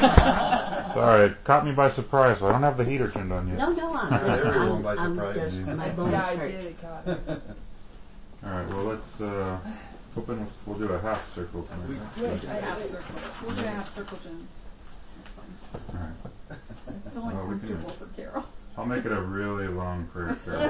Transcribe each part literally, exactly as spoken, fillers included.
Sorry, it caught me by surprise. So I don't have the heater turned on yet. No, no, I'm, I'm, I'm, I'm just, my bones yeah, I hurt. did, it caught it. Alright, well let's uh, open, we'll, we'll do a half circle. We, Yes, a half circle. We're going to have circle Jen. Alright. It's only Well, we can- comfortable for Carol. I'll make it a really long prayer, Carol.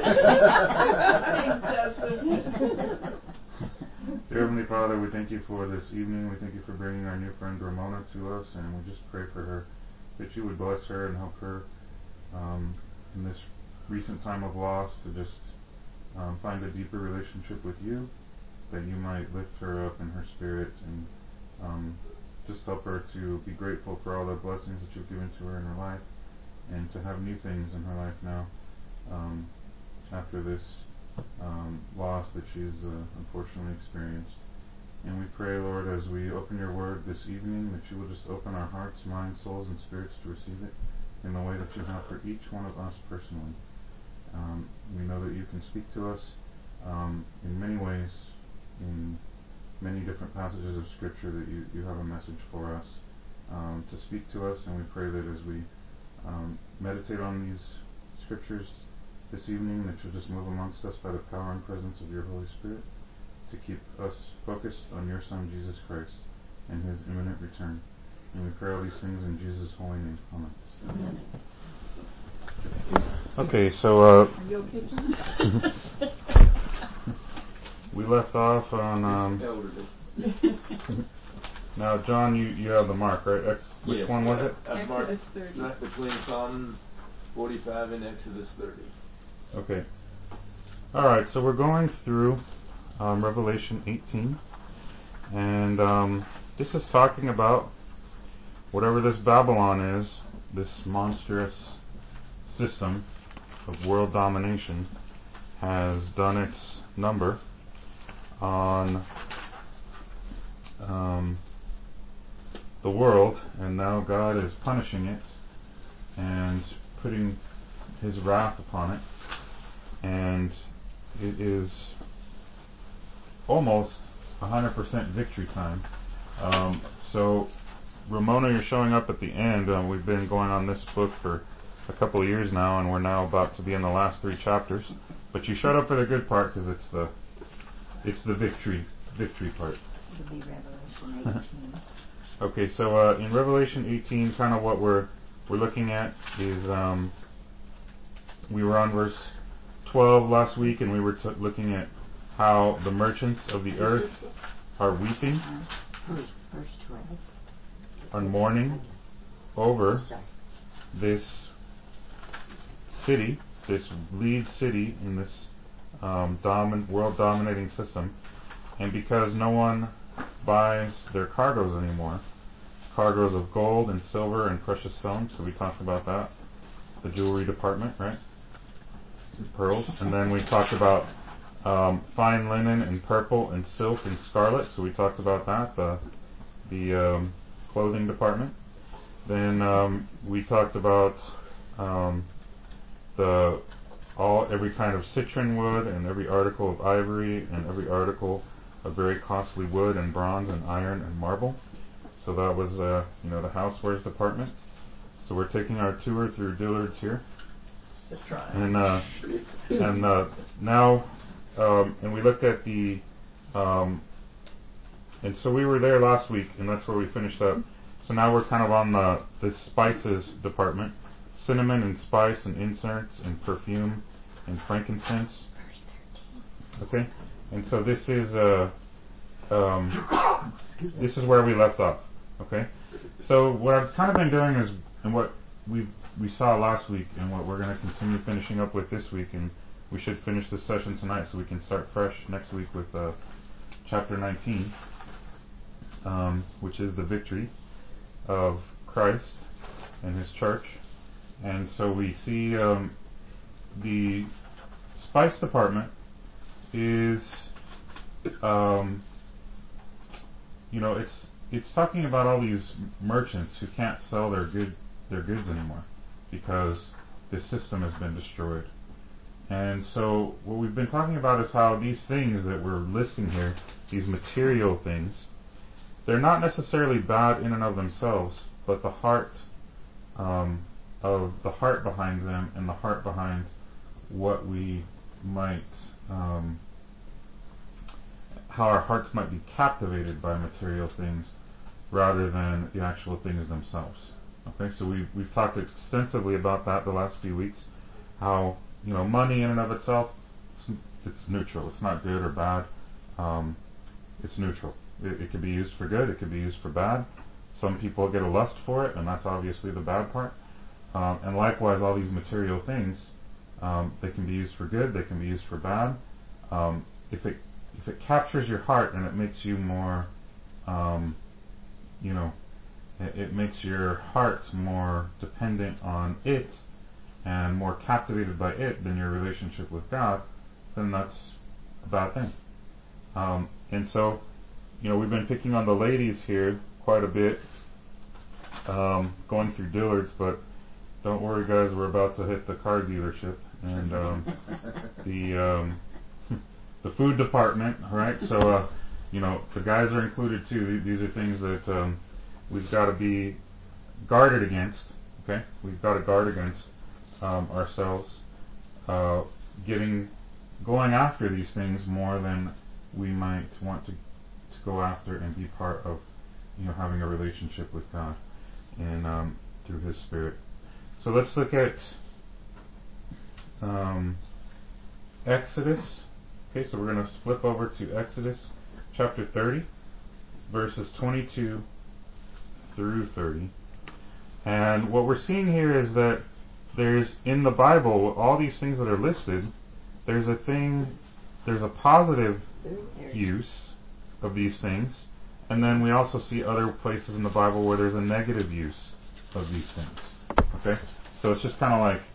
Dear Heavenly Father, we thank you for this evening. We thank you for bringing our new friend Ramona to us, and we just pray for her, that you would bless her and help her um, in this recent time of loss to just um, find a deeper relationship with you, that you might lift her up in her spirit and um, just help her to be grateful for all the blessings that you've given to her in her life, and to have new things in her life now um, after this um, loss that she's uh, unfortunately experienced. And we pray, Lord, as we open your word this evening, that you will just open our hearts, minds, souls, and spirits to receive it in the way that you have for each one of us personally. Um, we know that you can speak to us um, in many ways, in many different passages of Scripture, that you, you have a message for us um, to speak to us, and we pray that as we um, meditate on these Scriptures this evening, that you'll just move amongst us by the power and presence of your Holy Spirit to keep us focused on your Son, Jesus Christ, and his imminent return. And we pray all these things in Jesus' holy name. Amen. Amen. Okay, so uh, Are you okay, John? we left off on um, now, John, you, you have the mark, right? Ex- which Yes, one was it? I've marked Exodus thirty. right between Psalm forty-five and Exodus thirty. Okay. Alright, so we're going through um, Revelation eighteen, and um, this is talking about whatever this Babylon is, this monstrous system of world domination, has done its number on um, the world, and now God is punishing it and putting his wrath upon it, and it is almost one hundred percent victory time. Um, so, Ramona, you're showing up at the end. Uh, we've been going on this book for a couple of years now, and we're now about to be in the last three chapters. But you showed up for the good part, because it's the it's the victory victory part. It'll be Revelation eighteen. Okay, so uh, in Revelation eighteen, kind of what we're we're looking at is um, we were on verse twelve last week, and we were t- looking at how the merchants of the earth are weeping, Verse twelve. are mourning over Sorry. this city, this lead city in this um, domin- world-dominating system, and because no one buys their cargoes anymore, cargoes of gold and silver and precious stones, so we talked about that, the jewelry department, right? Pearls. And then we talked about um, fine linen and purple and silk and scarlet, so we talked about that, the, the um, clothing department. Then um, we talked about um, the all every kind of citron wood and every article of ivory and every article of very costly wood and bronze and iron and marble. So that was uh, you know the housewares department. So we're taking our tour through Dillard's here, and uh, and uh, now um, and we looked at the um, and so we were there last week, and that's where we finished up. So now we're kind of on the the spices department, cinnamon and spice and incense and perfume and frankincense. Okay, and so this is uh um this is where we left off. Okay, so what I've kind of been doing is, and what we we saw last week, and what we're going to continue finishing up with this week, and we should finish this session tonight so we can start fresh next week with uh, chapter nineteen, um, which is the victory of Christ and his church. And so we see um, the spice department is um, you know it's it's talking about all these merchants who can't sell their good their goods anymore because the system has been destroyed. And so what we've been talking about is how these things that we're listing here, these material things, they're not necessarily bad in and of themselves, but the heart um, of the heart behind them and the heart behind what we might, um, how our hearts might be captivated by material things rather than the actual things themselves. Okay, so we've we've talked extensively about that the last few weeks. How, you know, money in and of itself, it's, it's neutral. It's not good or bad. Um, it's neutral. It, it can be used for good. It can be used for bad. Some people get a lust for it, and that's obviously the bad part. Um, and likewise, all these material things, um, they can be used for good. They can be used for bad. Um, if it if it captures your heart and it makes you more, um, you know, it, it makes your heart more dependent on it and more captivated by it than your relationship with God, then that's a bad thing. Um, and so, you know, we've been picking on the ladies here quite a bit, um, going through Dillard's, but don't worry, guys, we're about to hit the car dealership and um, the um, the food department, right? So, uh, you know, the guys are included too. These are things that um, we've got to be guarded against. Okay, we've got to guard against um, ourselves uh, getting going after these things more than we might want to to go after and be part of, you know, having a relationship with God and um, through His Spirit. So let's look at um, Exodus. Okay, so we're going to flip over to Exodus chapter thirty, verses twenty-two through thirty. And what we're seeing here is that there's, in the Bible, all these things that are listed, there's a thing, there's a positive use of these things, and then we also see other places in the Bible where there's a negative use of these things. Okay? So it's just kind of like,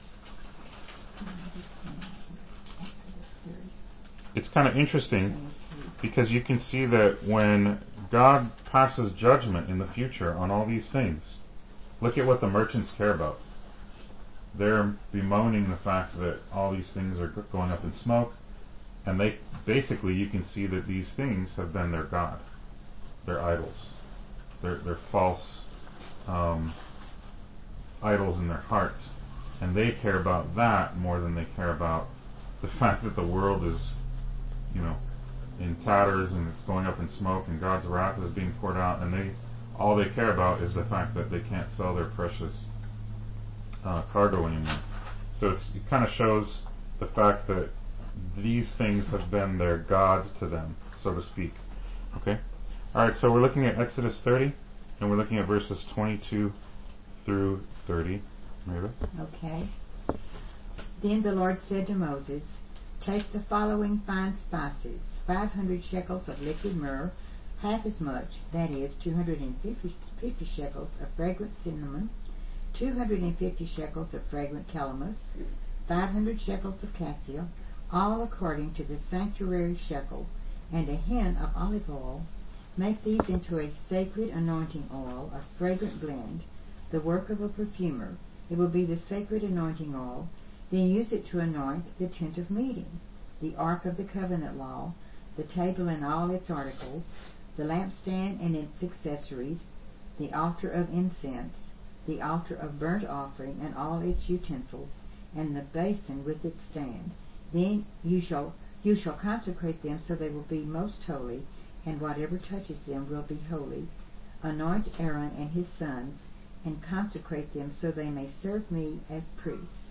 it's kind of interesting because you can see that when God passes judgment in the future on all these things, look at what the merchants care about. They're bemoaning the fact that all these things are going up in smoke, and they basically, you can see that these things have been their God, their idols, their their false um, idols in their heart, and they care about that more than they care about the fact that the world is, you know, in tatters and it's going up in smoke and God's wrath is being poured out, and they all they care about is the fact that they can't sell their precious uh, cargo anymore. So it's, it kind of shows the fact that these things have been their God to them, so to speak. Okay? Alright, so we're looking at Exodus thirty, and we're looking at verses twenty-two through thirty. Mary? Okay. Then the Lord said to Moses, "Take the following fine spices, five hundred shekels of liquid myrrh, half as much, that is, two hundred fifty shekels of fragrant cinnamon, two hundred fifty shekels of fragrant calamus, five hundred shekels of cassia, all according to the sanctuary shekel, and a hin of olive oil. Make these into a sacred anointing oil, a fragrant blend, the work of a perfumer. It will be the sacred anointing oil. Then use it to anoint the tent of meeting, the ark of the covenant law, the table and all its articles, the lampstand and its accessories, the altar of incense, the altar of burnt offering and all its utensils, and the basin with its stand. Then you shall you shall consecrate them so they will be most holy, and whatever touches them will be holy. Anoint Aaron and his sons, and consecrate them so they may serve me as priests."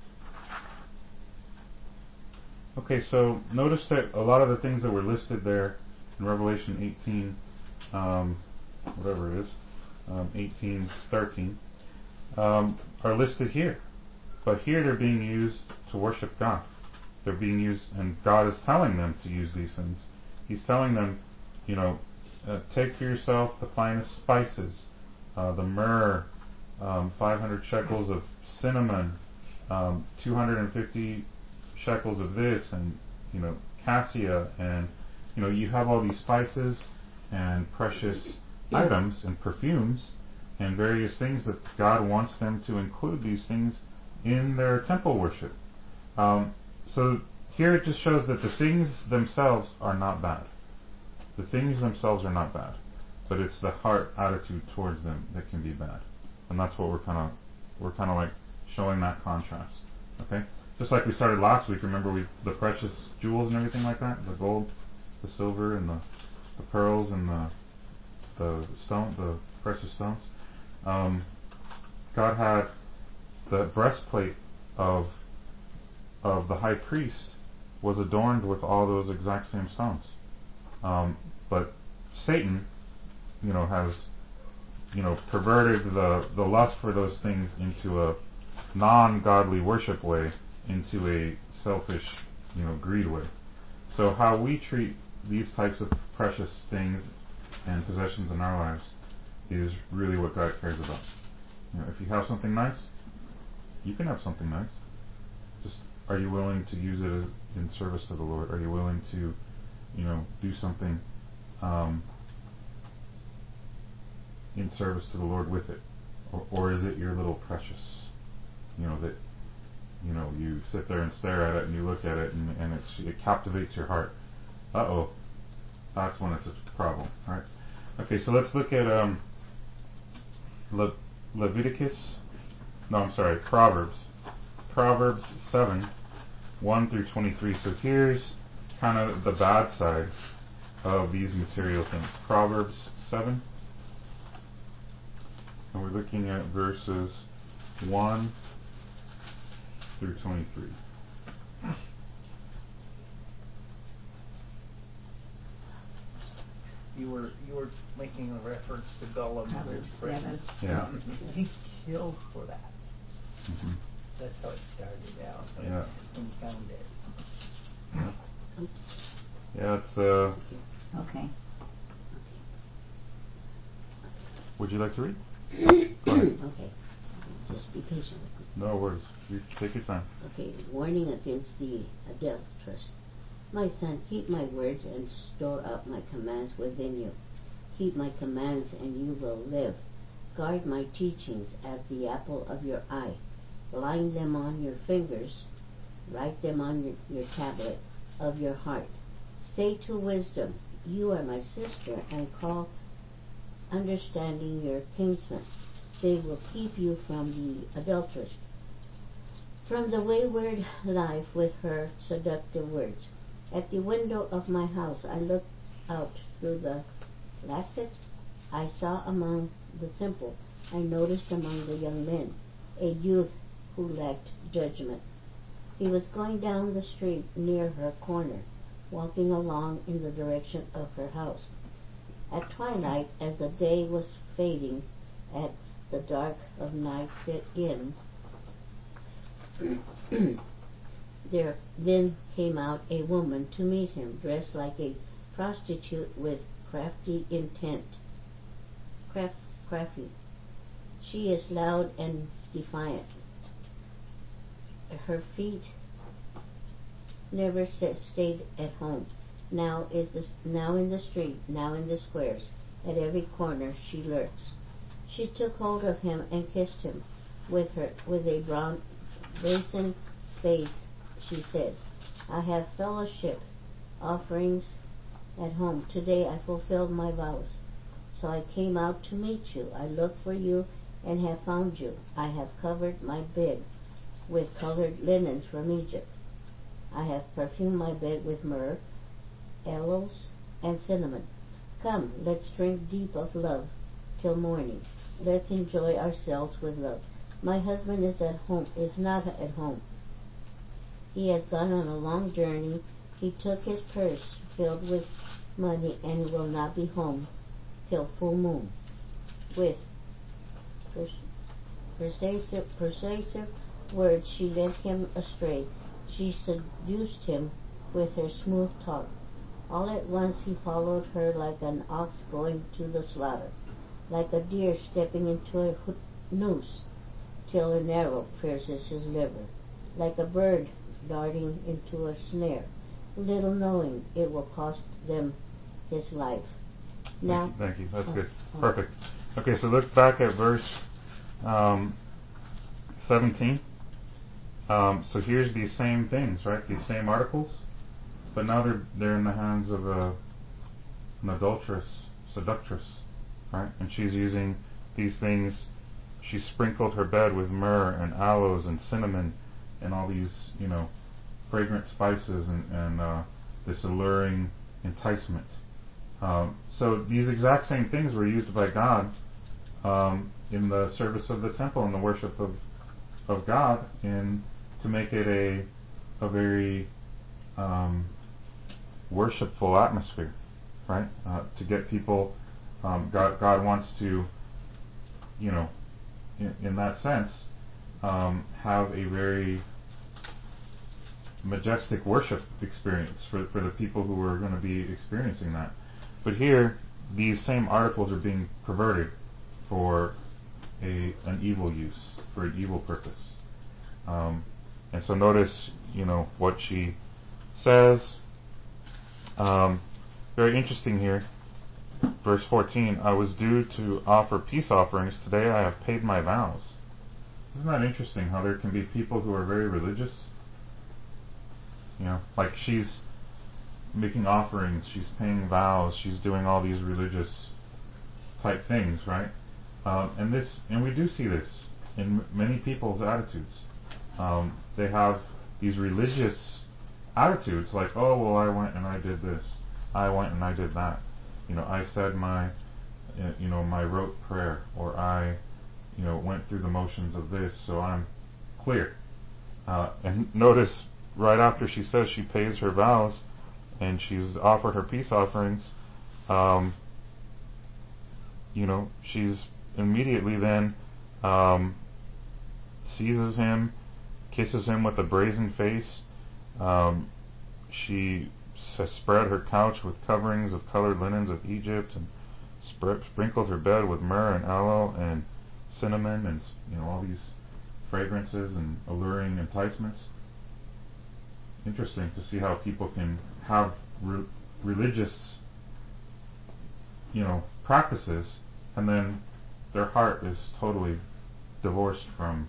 Okay, so notice that a lot of the things that were listed there in Revelation eighteen, um, whatever it is, um, eighteen thirteen, um, are listed here. But here they're being used to worship God. They're being used, and God is telling them to use these things. He's telling them, you know, uh, take for yourself the finest spices, uh, the myrrh, um, five hundred shekels of cinnamon, um, two hundred fifty shekels of this, and, you know, cassia, and, you know, you have all these spices and precious items and perfumes and various things that God wants them to include these things in their temple worship. Um, so here it just shows that the things themselves are not bad. The things themselves are not bad. but it's the heart attitude towards them that can be bad, and that's what we're kind of we're kind of like showing that contrast. Okay, just like we started last week. Remember we the precious jewels and everything like that, the gold, the silver, and the, the pearls and the the stone, the precious stones. Um, God had the breastplate of of the high priest was adorned with all those exact same stones. Um, but Satan, you know, has, you know, perverted the, the lust for those things into a non-godly worship way, into a selfish, you know, greed way. So how we treat these types of precious things and possessions in our lives is really what God cares about. You know, if you have something nice, you can have something nice. Just, are you willing to use it in service to the Lord? Are you willing to, you know, do something um, in service to the Lord with it? Or, or is it your little precious? You know, that, you know, you sit there and stare at it and you look at it and, and it's, it captivates your heart. Uh-oh. That's when it's a problem, right? Okay, so let's look at um, Le- Leviticus. No, I'm sorry, Proverbs. Proverbs seven, one through twenty-three. So here's kind of the bad side of these material things. Proverbs seven. And we're looking at verses one through twenty-three. You were you were making a reference to Gollum. Proverbs seven. Yeah. He killed for that. Mm-hmm. That's how it started out. Yeah. When he found it. Yeah. Yeah, it's uh. Okay. Would you like to read? Okay. Just be patient. No worries. You take your time. Okay. Warning against the adulteress. My son, keep my words and store up my commands within you. Keep my commands and you will live. Guard my teachings as the apple of your eye. Line them on your fingers. Write them on your, your tablet of your heart. Say to wisdom, you are my sister, and call understanding your kinsman. They will keep you from the adulteress, from the wayward life with her seductive words. At the window of my house I looked out through the lassets. I saw among the simple, I noticed among the young men, a youth who lacked judgment. He was going down the street near her corner, walking along in the direction of her house. At twilight, as the day was fading, as the dark of night set in, there then came out a woman to meet him, dressed like a prostitute with crafty intent. Craft, crafty. She is loud and defiant. Her feet never set, stayed at home. Now is this, now in the street, now in the squares, at every corner she lurks. She took hold of him and kissed him. With her, with a brown, brazen face, she said, I have fellowship offerings at home. Today I fulfilled my vows. So I came out to meet you. I looked for you and have found you. I have covered my bed with colored linens from Egypt. I have perfumed my bed with myrrh, aloes, and cinnamon. Come, let's drink deep of love till morning. Let's enjoy ourselves with love. My husband is at home, is not at home. He has gone on a long journey. He took his purse filled with money and he will not be home till full moon. With pers- persuasive, persuasive words she led him astray. She seduced him with her smooth talk. All at once he followed her like an ox going to the slaughter, like a deer stepping into a noose till an arrow pierces his liver, like a bird darting into a snare, little knowing it will cost them his life. Now, thank you. Thank you. That's oh, good. oh. Perfect. Okay, so look back at verse um, seventeen. Um, so here's these same things, right? These same articles, but now they're they're in the hands of a, an adulteress, seductress, right? And she's using these things. She sprinkled her bed with myrrh and aloes and cinnamon and all these, you know, fragrant spices and, and uh, this alluring enticement. Um, so these exact same things were used by God um, in the service of the temple and the worship of of God, in to make it a a very um, worshipful atmosphere, right? Uh, to get people, um, God God wants to, you know, in, in that sense, um, have a very majestic worship experience for for the people who are going to be experiencing that. But here, these same articles are being perverted for a an evil use, for an evil purpose. Um, and so notice, you know, what she says. Um, very interesting here. Verse fourteen, I was due to offer peace offerings. Today I have paid my vows. Isn't that interesting how there can be people who are very religious? You know, like she's making offerings, she's paying vows, she's doing all these religious type things, right? Um, and this, and we do see this in m- many people's attitudes. Um, they have these religious attitudes, like, oh well, I went and I did this, I went and I did that. You know, I said my, uh, you know, my rote prayer, or I, you know, went through the motions of this, so I'm clear. Uh, and notice right after she says she pays her vows and she's offered her peace offerings, um, you know, she's immediately then um, seizes him, kisses him with a brazen face. Um, she s- spread her couch with coverings of colored linens of Egypt, and sp- sprinkled her bed with myrrh and aloe and cinnamon, and you know all these fragrances and alluring enticements. Interesting to see how people can have re- religious, you know, practices, and then their heart is totally divorced from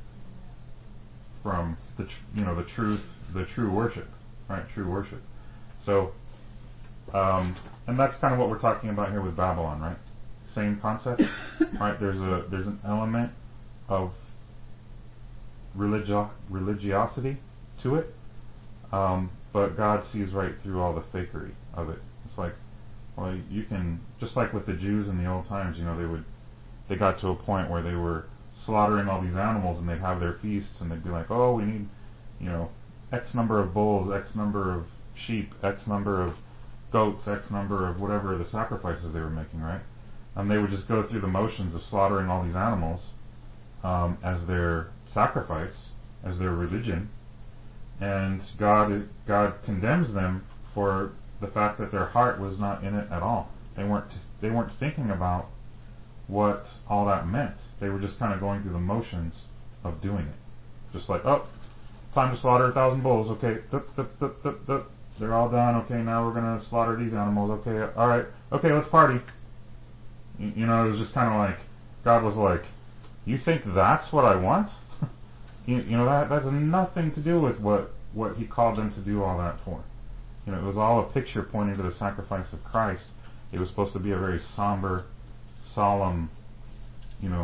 from the tr- you know the truth, the true worship, right? True worship. So, um, and that's kind of what we're talking about here with Babylon, right? Same concept, right? There's a there's an element of religio- religiosity to it. Um, but God sees right through all the fakery of it. It's like, well, you can, just like with the Jews in the old times, you know, they would, they got to a point where they were slaughtering all these animals, and they'd have their feasts, and they'd be like, oh, we need, you know, X number of bulls, X number of sheep, X number of goats, X number of whatever the sacrifices they were making, right? And they would just go through the motions of slaughtering all these animals um, as their sacrifice, as their religion. And God God condemns them for the fact that their heart was not in it at all. They weren't they weren't thinking about what all that meant. They were just kind of going through the motions of doing it. Just like, oh, time to slaughter a thousand bulls. Okay, dup, dup, dup, dup, dup. They're all done. Okay, now we're going to slaughter these animals. Okay, all right. Okay, let's party. You, you know, it was just kind of like, God was like, you think that's what I want? You, you know, that that's nothing to do with what, what he called them to do all that for. You know, it was all a picture pointing to the sacrifice of Christ. It was supposed to be a very somber, solemn, you know,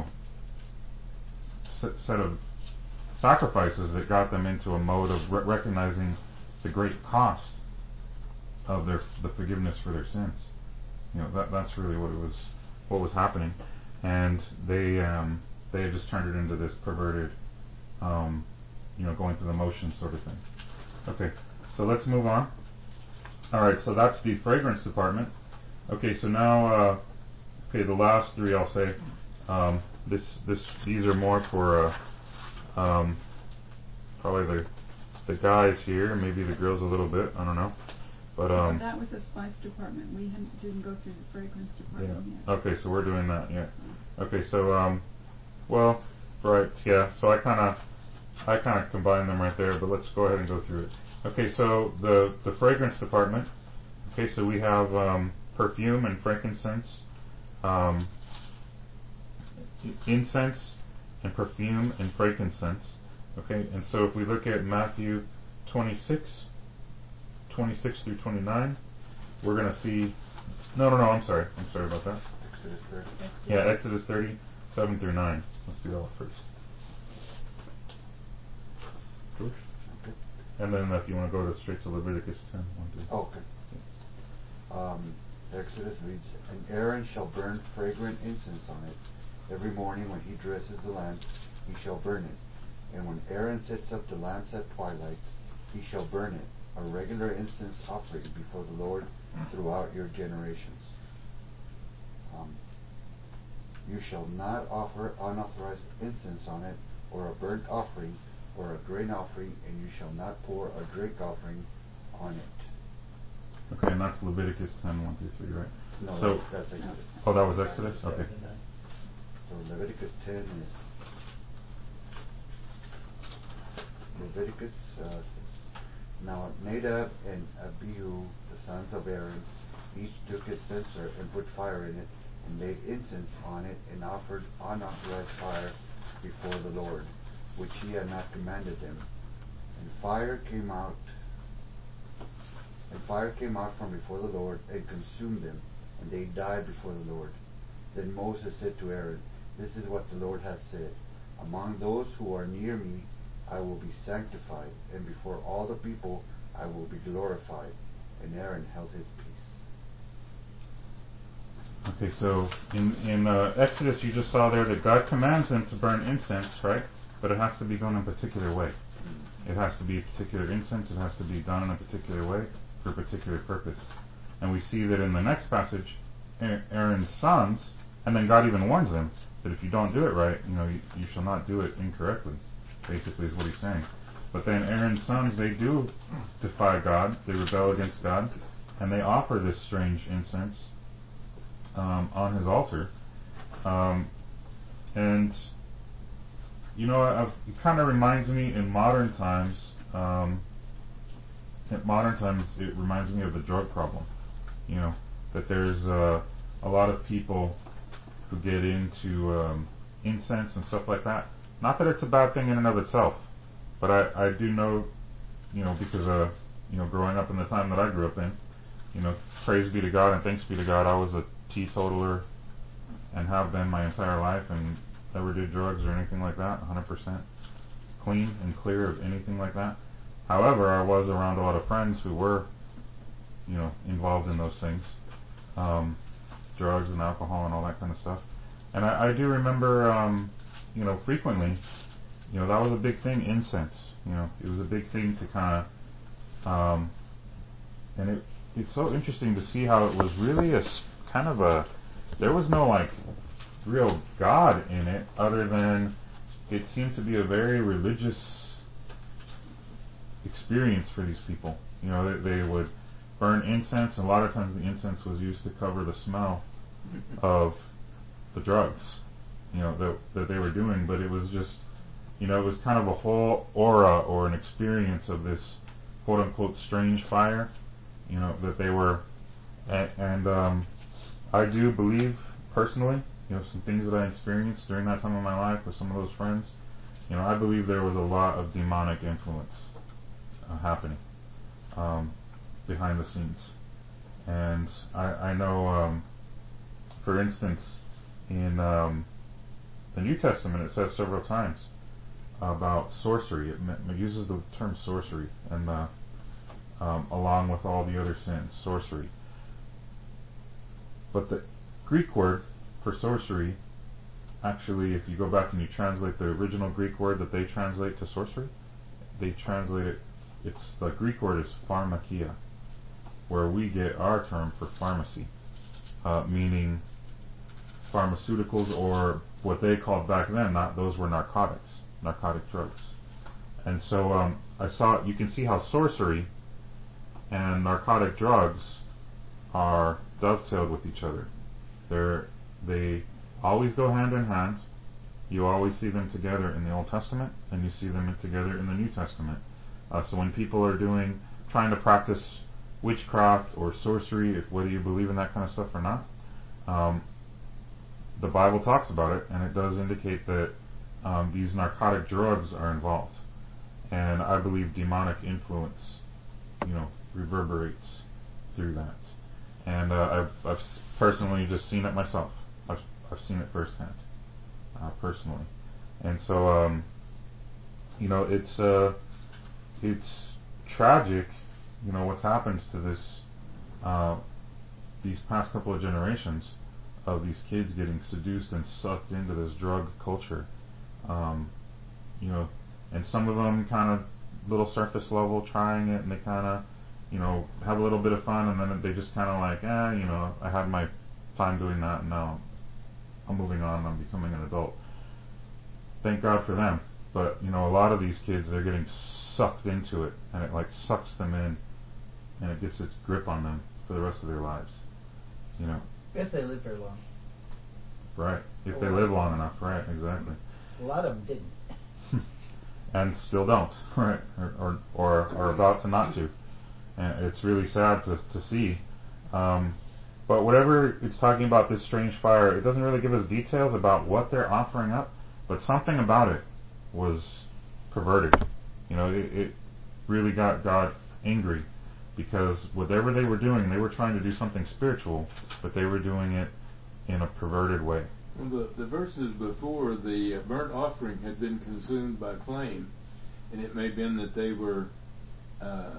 set of sacrifices that got them into a mode of re- recognizing the great cost of their the forgiveness for their sins. You know, that that's really what it was, what was happening, and they um, they had just turned it into this perverted, um, you know, going through the motions sort of thing. Okay, so let's move on. All right, so that's the fragrance department. Okay, so now, uh, okay, the last three I'll say. Um, this this these are more for uh, um, probably the the guys here, maybe the girls a little bit. I don't know, but um, that was a spice department. We hadn't, didn't go through the fragrance department yeah. yet. Okay, so we're doing that. Yeah. Okay, so um, well, right, yeah. So I kind of I kind of combined them right there, but let's go ahead and go through it. Okay, so the the fragrance department. Okay, so we have um, perfume and frankincense, um, incense and perfume and frankincense. Okay, and so if we look at Matthew twenty-six, twenty-six through twenty-nine, we're going to see. No, no, no. I'm sorry. I'm sorry about that. Exodus thirty. Yeah, Exodus thirty, seven through nine. Let's do that one first. George? Okay. And then if you want to go to straight to Leviticus ten, one through. Oh, okay. Um, Exodus reads, "And Aaron shall burn fragrant incense on it. Every morning when he dresses the lamp, he shall burn it. And when Aaron sets up the lamps at twilight, he shall burn it, a regular incense offering before the Lord throughout your generations. Um, you shall not offer unauthorized incense on it, or a burnt offering, or a grain offering, and you shall not pour a drink offering on it." Okay, and that's Leviticus ten, one through three, right? No, So- that's Exodus. Oh, that was Exodus? Okay. Seven to nine. So Leviticus ten is Leviticus uh, says, "Now Nadab and Abihu, the sons of Aaron, each took his censer and put fire in it, and laid incense on it, and offered unauthorized fire before the Lord, which he had not commanded them. And fire came out, and fire came out from before the Lord, and consumed them, and they died before the Lord. Then Moses said to Aaron, 'This is what the Lord has said: Among those who are near me I will be sanctified, and before all the people I will be glorified.' And Aaron held his peace." Okay, so in, in uh, Exodus you just saw there that God commands them to burn incense, right? But it has to be done in a particular way. It has to be a particular incense, it has to be done in a particular way for a particular purpose. And we see that in the next passage, Aaron's sons, and then God even warns them that if you don't do it right, you know, you, you shall not do it incorrectly, basically is what he's saying. But then Aaron's sons, they do defy God, they rebel against God, and they offer this strange incense um, on his altar. Um, and, you know, I've, it kind of reminds me in modern times, um, in modern times it reminds me of the drug problem. You know, that there's uh, a lot of people who get into um, incense and stuff like that. Not that it's a bad thing in and of itself, but I, I do know, you know, because uh, you know, growing up in the time that I grew up in, you know, praise be to God and thanks be to God, I was a teetotaler and have been my entire life, and never did drugs or anything like that. one hundred percent clean and clear of anything like that. However, I was around a lot of friends who were, you know, involved in those things, um, drugs and alcohol and all that kind of stuff. And I, I do remember, um, you know, frequently, you know, that was a big thing, incense. You know, it was a big thing to kind of, um, and it it's so interesting to see how it was really a kind of a, there was no like real God in it, other than it seemed to be a very religious experience for these people. You know, they, they would burn incense, and a lot of times the incense was used to cover the smell of the drugs, you know, that, that they were doing. But it was just, you know, it was kind of a whole aura or an experience of this quote-unquote strange fire, you know, that they were, and, and um, I do believe personally, you know, some things that I experienced during that time of my life with some of those friends, you know, I believe there was a lot of demonic influence uh, happening um, behind the scenes. And I, I know, um, for instance, in um, the New Testament it says several times about sorcery. It, it uses the term sorcery, and uh, um, along with all the other sins, sorcery. But the Greek word for sorcery, actually, if you go back and you translate the original Greek word that they translate to sorcery, they translate it, it's, the Greek word is pharmakia, where we get our term for pharmacy, uh, meaning pharmaceuticals, or what they called back then, not those were narcotics, narcotic drugs. And so um, I saw, you can see how sorcery and narcotic drugs are dovetailed with each other. They're, they always go hand in hand. You always see them together in the Old Testament, and you see them together in the New Testament. Uh, so when people are doing, trying to practice witchcraft or sorcery, if, whether you believe in that kind of stuff or not, um, the Bible talks about it, and it does indicate that um, these narcotic drugs are involved. And I believe demonic influence, you know, reverberates through that. And uh, I've, I've personally just seen it myself. I've seen it firsthand, uh, personally, and so um, you know it's uh, it's tragic, you know what's happened to this uh, these past couple of generations of these kids getting seduced and sucked into this drug culture, um, you know, and some of them kind of little surface level trying it, and they kind of, you know, have a little bit of fun, and then they just kind of like, eh, you know, I had my time doing that, and now I'm moving on, I'm becoming an adult. Thank God for them. But, you know, a lot of these kids, they're getting sucked into it, and it like sucks them in, and it gets its grip on them for the rest of their lives. You know. If they live very long. Right. If A they lot. live long enough, right, exactly. A lot of them didn't. And still don't, right, or, or or are about to not to, and it's really sad to to see. Um, but whatever it's talking about, this strange fire, it doesn't really give us details about what they're offering up, but something about it was perverted. You know, it, it really got God angry, because whatever they were doing, they were trying to do something spiritual, but they were doing it in a perverted way. Well, the, the verses before, the uh, burnt offering had been consumed by flame, and it may have been that they were uh,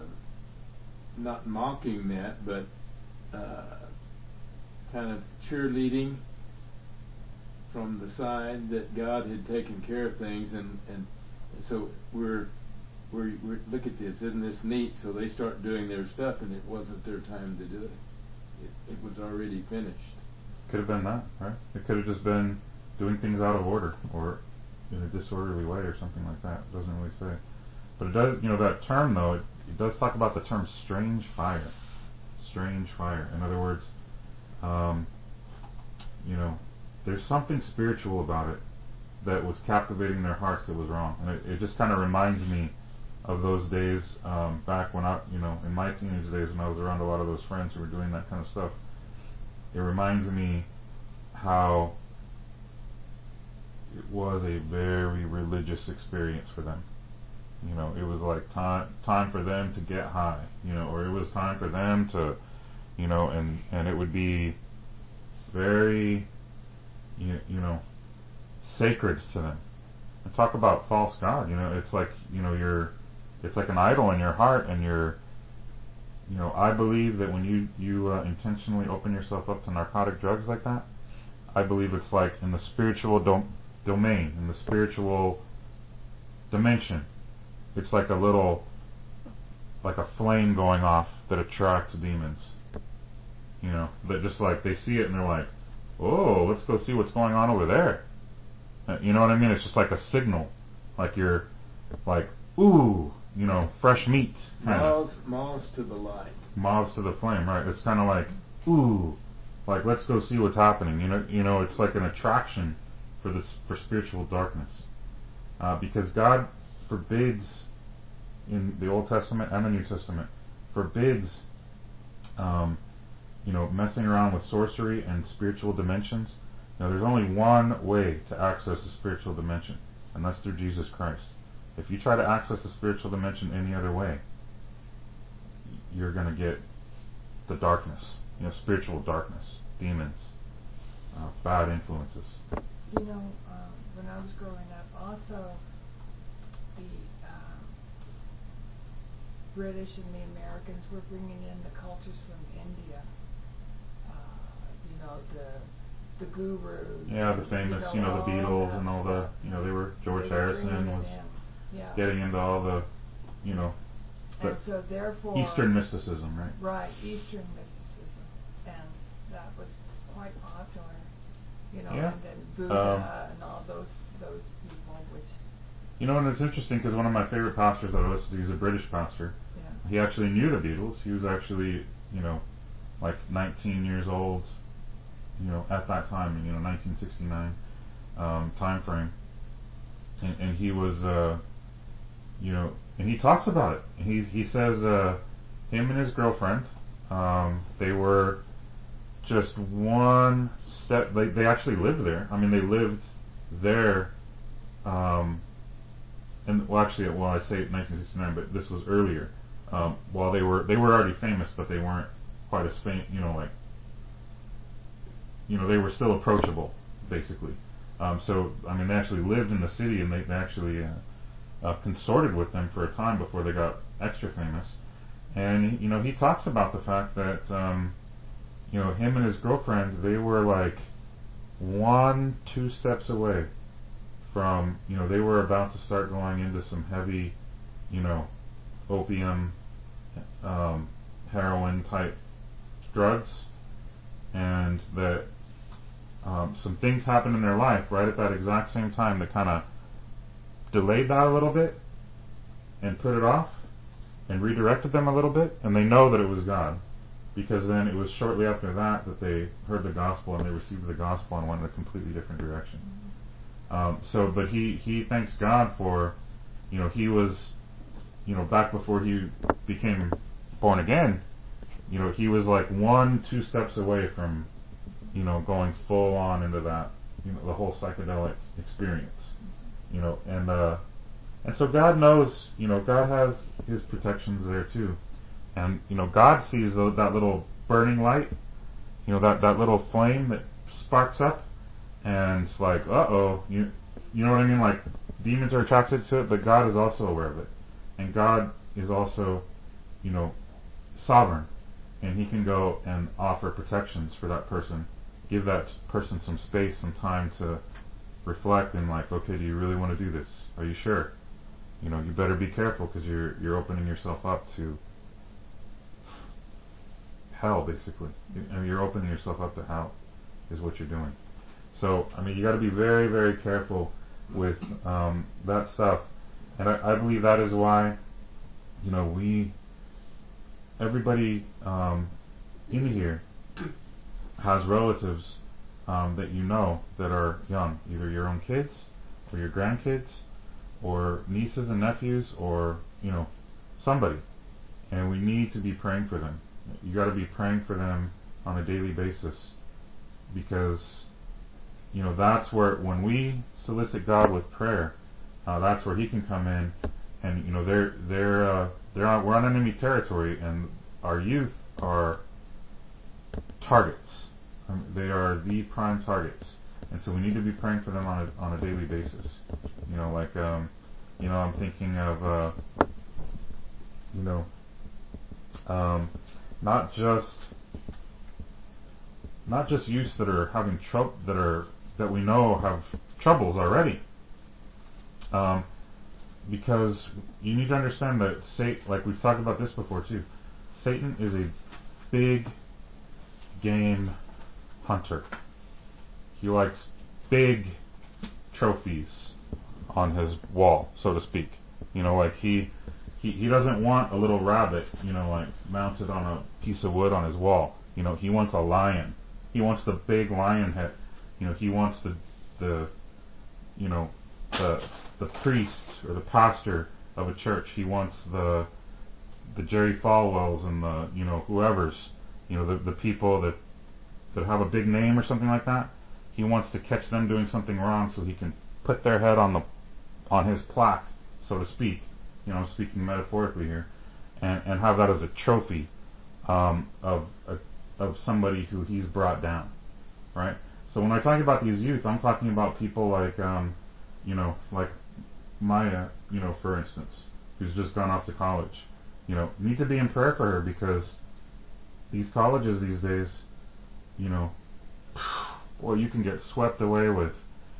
not mocking that, but uh, kind of cheerleading from the side that God had taken care of things, and, and so we're, we're, we're look at this, isn't this neat? So they start doing their stuff, and it wasn't their time to do it. It, it was already finished. Could have been that, right? It could have just been doing things out of order or in a disorderly way or something like that. It doesn't really say. But it does, you know, that term though, it, it does talk about the term strange fire. Strange fire. In other words, um, you know, there's something spiritual about it that was captivating their hearts that was wrong. And it, it just kind of reminds me of those days um, back when I, you know, in my teenage days when I was around a lot of those friends who were doing that kind of stuff. It reminds me how it was a very religious experience for them. You know, it was like time time for them to get high, you know, or it was time for them to, you know, and, and it would be very, you, you know, sacred to them. And talk about false god, you know, it's like, you know, you're, it's like an idol in your heart, and you're, you know, I believe that when you, you uh, intentionally open yourself up to narcotic drugs like that, I believe it's like in the spiritual dom- domain, in the spiritual dimension, it's like a little, like a flame going off that attracts demons. You know, that just like, they see it and they're like, oh, let's go see what's going on over there. Uh, you know what I mean? It's just like a signal. Like you're, like, ooh, you know, fresh meat. Moths, moths to the light. Moths to the flame, right? It's kind of like, ooh, like let's go see what's happening. You know, you know, it's like an attraction for this, for spiritual darkness, uh, because God forbids in the Old Testament and the New Testament forbids, um, you know, messing around with sorcery and spiritual dimensions. Now, there's only one way to access the spiritual dimension, and that's through Jesus Christ. If you try to access the spiritual dimension any other way, you're going to get the darkness, you know, spiritual darkness, demons, uh, bad influences. You know, um, when I was growing up, also the um, British and the Americans were bringing in the cultures from India. Uh, you know, the the gurus. Yeah, the famous, you know, the Beatles and all the, you know, they were, George they were Harrison was yeah. getting into all the, you know, and so therefore Eastern mysticism, right? Right, Eastern mysticism, and that was quite popular, you know, Yeah. and then Buddha Um, and all those those people, which You know, and it's interesting because one of my favorite pastors that I listen to, he's a British pastor. yeah. He actually knew the Beatles. He was actually, you know, like nineteen years old, you know, at that time, you know, nineteen sixty-nine um, time frame. And, and he was, uh, you know, and he talks about it. He he says uh, him and his girlfriend, um, they were just one step. They they actually lived there. I mean, they lived there. Um, and well, actually, well, I say nineteen sixty-nine, but this was earlier. Um, while they were they were already famous, but they weren't quite as famous. You know, like, you know, they were still approachable basically. Um, so, I mean, they actually lived in the city, and they, they actually uh, uh, consorted with them for a time before they got extra famous. And, you know, he talks about the fact that, um, you know, him and his girlfriend, they were like one, two steps away from, you know, they were about to start going into some heavy, you know, opium, um, heroin type drugs, and that um, some things happened in their life right at that exact same time that kind of delayed that a little bit and put it off and redirected them a little bit, and they know that it was God, because then it was shortly after that that they heard the gospel and they received the gospel and went in a completely different direction. Um, so, but he, he thanks God for, you know, he was, you know, back before he became born again, you know, he was like one, two steps away from, you know, going full on into that, you know, the whole psychedelic experience, you know, and, uh, and so God knows, you know, God has his protections there too. And, you know, God sees the, that little burning light, you know, that, that little flame that sparks up, and it's like, uh-oh, you, you know what I mean? Like, demons are attracted to it, but God is also aware of it. And God is also, you know, sovereign. And he can go and offer protections for that person, give that person some space, some time to reflect and like, okay, do you really want to do this? Are you sure? You know, you better be careful, because you're you're opening yourself up to hell, basically. I mean, you're opening yourself up to hell, is what you're doing. So, I mean, you got to be very, very careful with um, that stuff. And I, I believe that is why, you know, we, everybody um, in here has relatives um, that you know that are young, either your own kids or your grandkids or nieces and nephews, or, you know, somebody. And we need to be praying for them. You got to be praying for them on a daily basis, because, you know, that's where, when we solicit God with prayer, uh, that's where he can come in, and, you know, they're they're uh, they're on, we're on enemy territory, and our youth are targets. Um, they are the prime targets, and so we need to be praying for them on a on a daily basis. You know, like um, you know, I'm thinking of uh, you know, um, not just not just youths that are having trouble, that are that we know have troubles already. Um, because you need to understand that Satan, like we've talked about this before too, Satan is a big game hunter. He likes big trophies on his wall, so to speak. You know, like he, he he doesn't want a little rabbit, you know, like mounted on a piece of wood on his wall. You know, he wants a lion. He wants the big lion head. You know, he wants the the you know the the priest or the pastor of a church. He wants the the Jerry Falwells and the, you know, whoever's, you know, the the people that that have a big name or something like that. He wants to catch them doing something wrong so he can put their head on the on his plaque, so to speak. You know, I'm speaking metaphorically here, and and have that as a trophy um, of a, of somebody who he's brought down, right? So when I talk about these youth, I'm talking about people like, um, you know, like Maya, you know, for instance, who's just gone off to college. You know, need to be in prayer for her, because these colleges these days, you know, boy, you can get swept away with,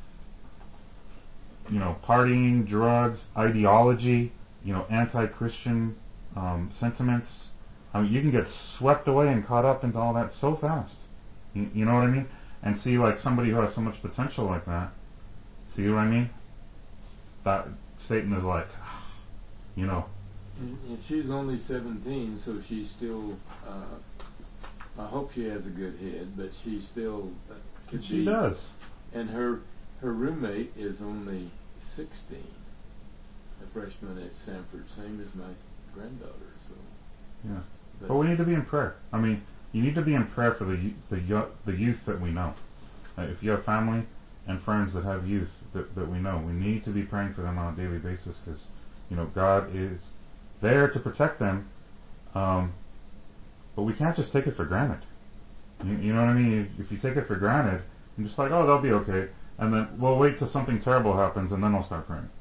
you know, partying, drugs, ideology, you know, anti-Christian um, sentiments. I mean, you can get swept away and caught up into all that so fast. You, you know what I mean? And see, like, somebody who has so much potential like that, see what I mean? That Satan is like, you know. And, and she's only seventeen, so she's still, uh, I hope she has a good head, but she still uh, could she be. She does. And her her roommate is only sixteen, a freshman at Sanford, same as my granddaughter. So yeah, but, but we need to be in prayer. I mean, you need to be in prayer for the the the youth that we know. Uh, if you have family and friends that have youth that that we know, we need to be praying for them on a daily basis, because, you know, God is there to protect them. Um, but we can't just take it for granted. You, you know what I mean? If you take it for granted, I'm just like, oh, they'll be okay. And then we'll wait till something terrible happens and then we'll start praying.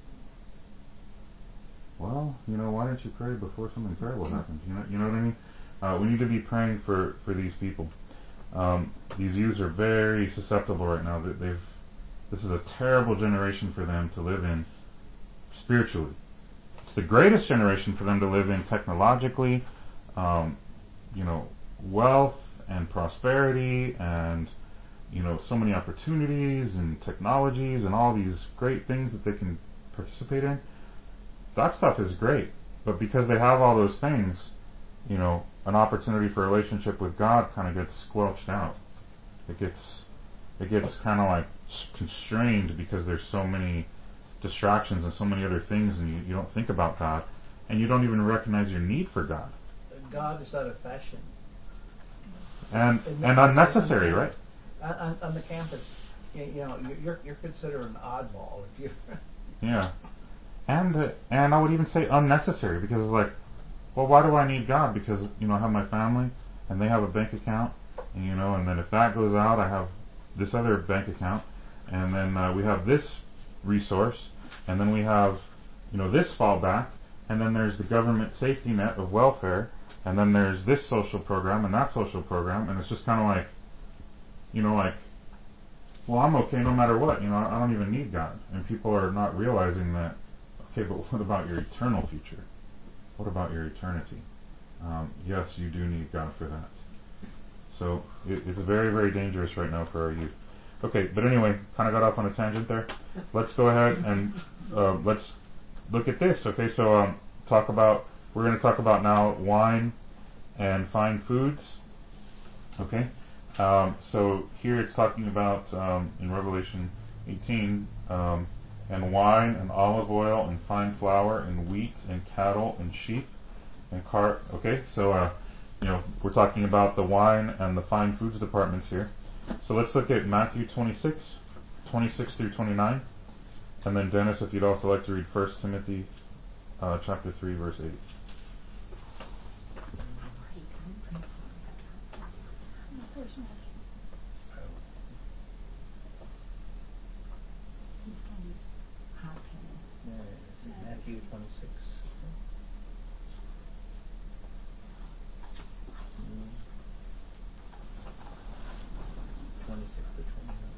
Well, you know, why didn't you pray before something terrible happens? You know, you know what I mean? Uh, we need to be praying for, for these people. Um, these youths are very susceptible right now. They've, this is a terrible generation for them to live in spiritually. It's the greatest generation for them to live in technologically, um, you know, wealth and prosperity and, you know, so many opportunities and technologies and all these great things that they can participate in. That stuff is great, but because they have all those things, you know, an opportunity for a relationship with God kind of gets squelched out. It gets, it gets kind of like constrained because there's so many distractions and so many other things, and you, you don't think about God, and you don't even recognize your need for God. God is out of fashion. And And- and unnecessary, right? On, on, on the campus, you, you know, you're you're considered an oddball if you. Yeah. And uh, and I would even say unnecessary, because it's like, well, why do I need God? Because, you know, I have my family and they have a bank account, and, you know, and then if that goes out, I have this other bank account, and then uh, we have this resource, and then we have, you know, this fallback, and then there's the government safety net of welfare, and then there's this social program and that social program, and it's just kind of like, you know, like, well, I'm okay no matter what, you know, I don't even need God. And people are not realizing that, okay, but what about your eternal future? What about your eternity? Um, yes, you do need God for that. So it, it's very, very dangerous right now for our youth. Okay, but anyway, kind of got off on a tangent there. Let's go ahead and uh, let's look at this. Okay, so um, talk about, we're going to talk about now wine and fine foods. Okay, um, so here it's talking about um, in Revelation eighteen, um, and wine and olive oil and fine flour and wheat and cattle and sheep and cart. Okay, so uh, you know, we're talking about the wine and the fine foods departments here. So let's look at Matthew twenty-six, twenty-six through twenty-nine, and then Dennis, if you'd also like to read First Timothy uh, chapter three, verse eight. Yeah, is it Matthew twenty-six? Mm. twenty-six to twenty-nine.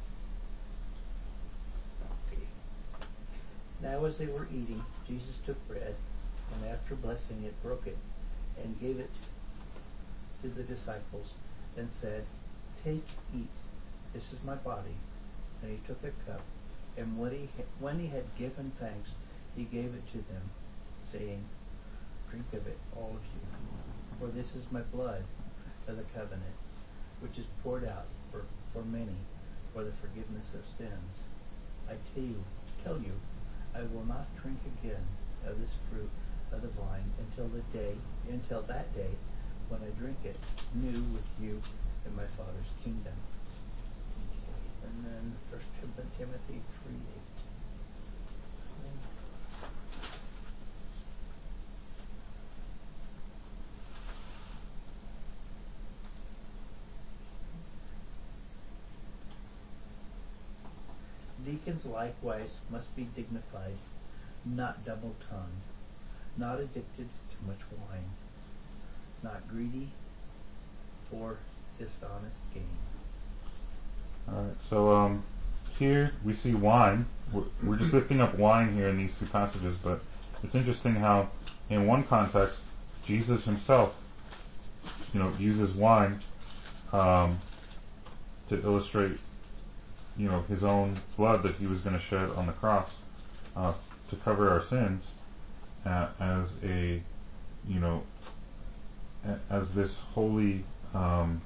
Okay. Now as they were eating, Jesus took bread, and after blessing it, broke it, and gave it to the disciples, and said, "Take, eat, this is my body." And he took a cup, and when he, when he had given thanks, he gave it to them, saying, "Drink of it, all of you, for this is my blood of the covenant, which is poured out for, for many for the forgiveness of sins. I tell you, tell you, I will not drink again of this fruit of the vine until the day, until that day, when I drink it new with you in my Father's kingdom." And then First Timothy three eight. Deacons likewise must be dignified, not double-tongued, not addicted to much wine, not greedy for dishonest gain. Alright, so um, here we see wine. We're, we're just lifting up wine here in these two passages, but it's interesting how in one context Jesus himself, you know, uses wine um, to illustrate, you know, his own blood that he was going to shed on the cross uh, to cover our sins, uh, as a, you know, a- as this holy um,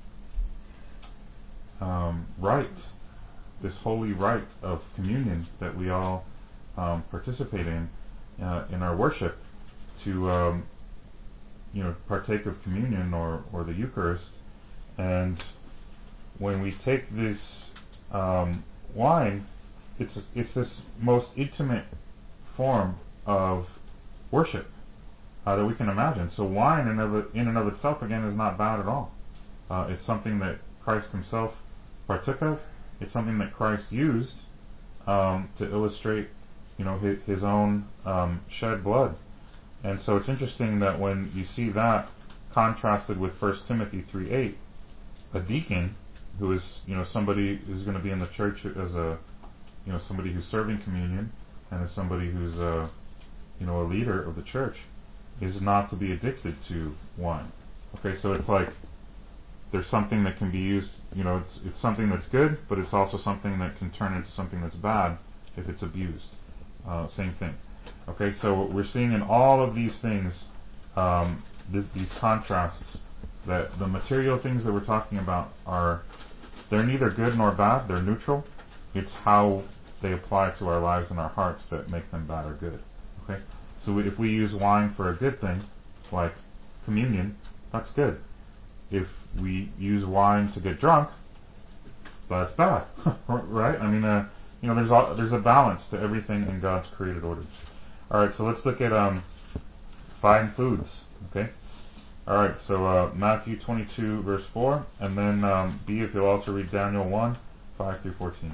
um, rite, this holy rite of communion that we all um, participate in uh, in our worship, to um, you know, partake of communion or, or the Eucharist. And when we take this um, wine, it's it's this most intimate form of worship uh, that we can imagine. So wine in, of it, in and of itself, again, is not bad at all. Uh, it's something that Christ himself partook of, It's something that Christ used um, to illustrate, you know, his, his own um, shed blood. And so it's interesting that when you see that contrasted with First Timothy three eight, a deacon, who is, you know, somebody who's going to be in the church as a, you know, somebody who's serving communion, and as somebody who's a, you know, a leader of the church, is not to be addicted to wine. Okay, so it's like there's something that can be used, you know, it's it's something that's good, but it's also something that can turn into something that's bad if it's abused. Uh, same thing. Okay, so we're seeing in all of these things, um, this, these contrasts, that the material things that we're talking about are, they're neither good nor bad, they're neutral. It's how they apply to our lives and our hearts that make them bad or good. Okay, so if we use wine for a good thing, like communion, that's good. If we use wine to get drunk, that's bad, right? I mean, uh, you know, there's a, there's a balance to everything in God's created order. All right, so let's look at um, fine foods. Okay. All right, so uh, Matthew twenty-two verse four, and then um, B, if you'll also read Daniel one five through fourteen.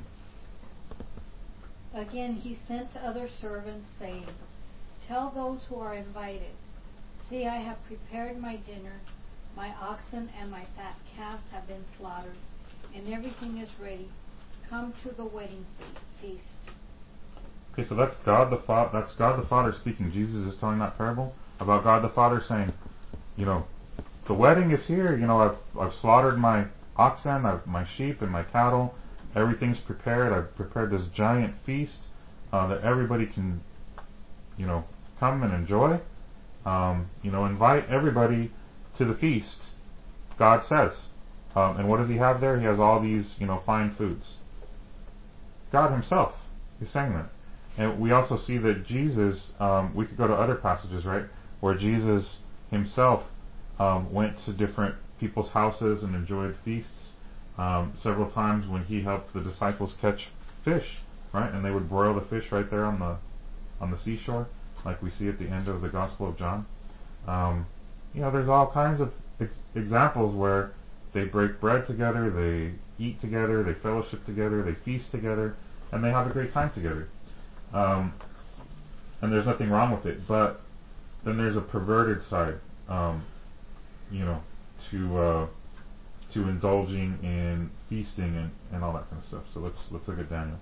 Again he sent other servants, saying, "Tell those who are invited, see, I have prepared my dinner. My oxen and my fat calves have been slaughtered, and everything is ready. Come to the wedding feast." Okay, so that's God the Father. That's God the Father speaking. Jesus is telling that parable about God the Father saying, you know, the wedding is here. You know, I've I've slaughtered my oxen, I've my sheep and my cattle. Everything's prepared. I've prepared this giant feast uh, that everybody can, you know, come and enjoy. Um, you know, invite everybody to the feast. God says, um, and what does He have there? He has all these, you know, fine foods. God Himself is saying that. And we also see that Jesus, um, we could go to other passages, right, where Jesus Himself um, went to different people's houses and enjoyed feasts. Um, several times when He helped the disciples catch fish, right, and they would broil the fish right there on the on the seashore, like we see at the end of the Gospel of John. Um, you know, there's all kinds of ex- examples where they break bread together, they eat together, they fellowship together, they feast together, and they have a great time together. Um, and there's nothing wrong with it, but then there's a perverted side, um, you know, to uh, to indulging in feasting and, and all that kind of stuff. So let's let's look at Daniel.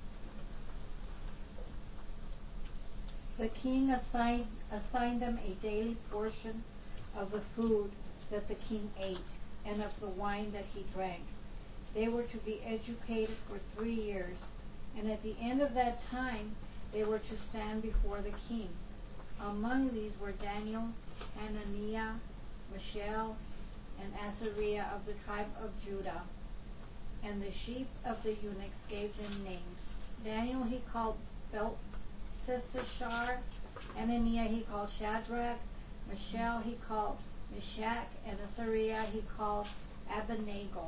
The king assigned, assigned them a daily portion of the food that the king ate and of the wine that he drank. They were to be educated for three years, and at the end of that time they were to stand before the king. Among these were Daniel, Hananiah, Mishael, and Azariah of the tribe of Judah. And the chief of the eunuchs gave them names. Daniel he called Belteshazzar, Hananiah he called Shadrach, Mishael he called Meshach, and Azariah he called Abednego.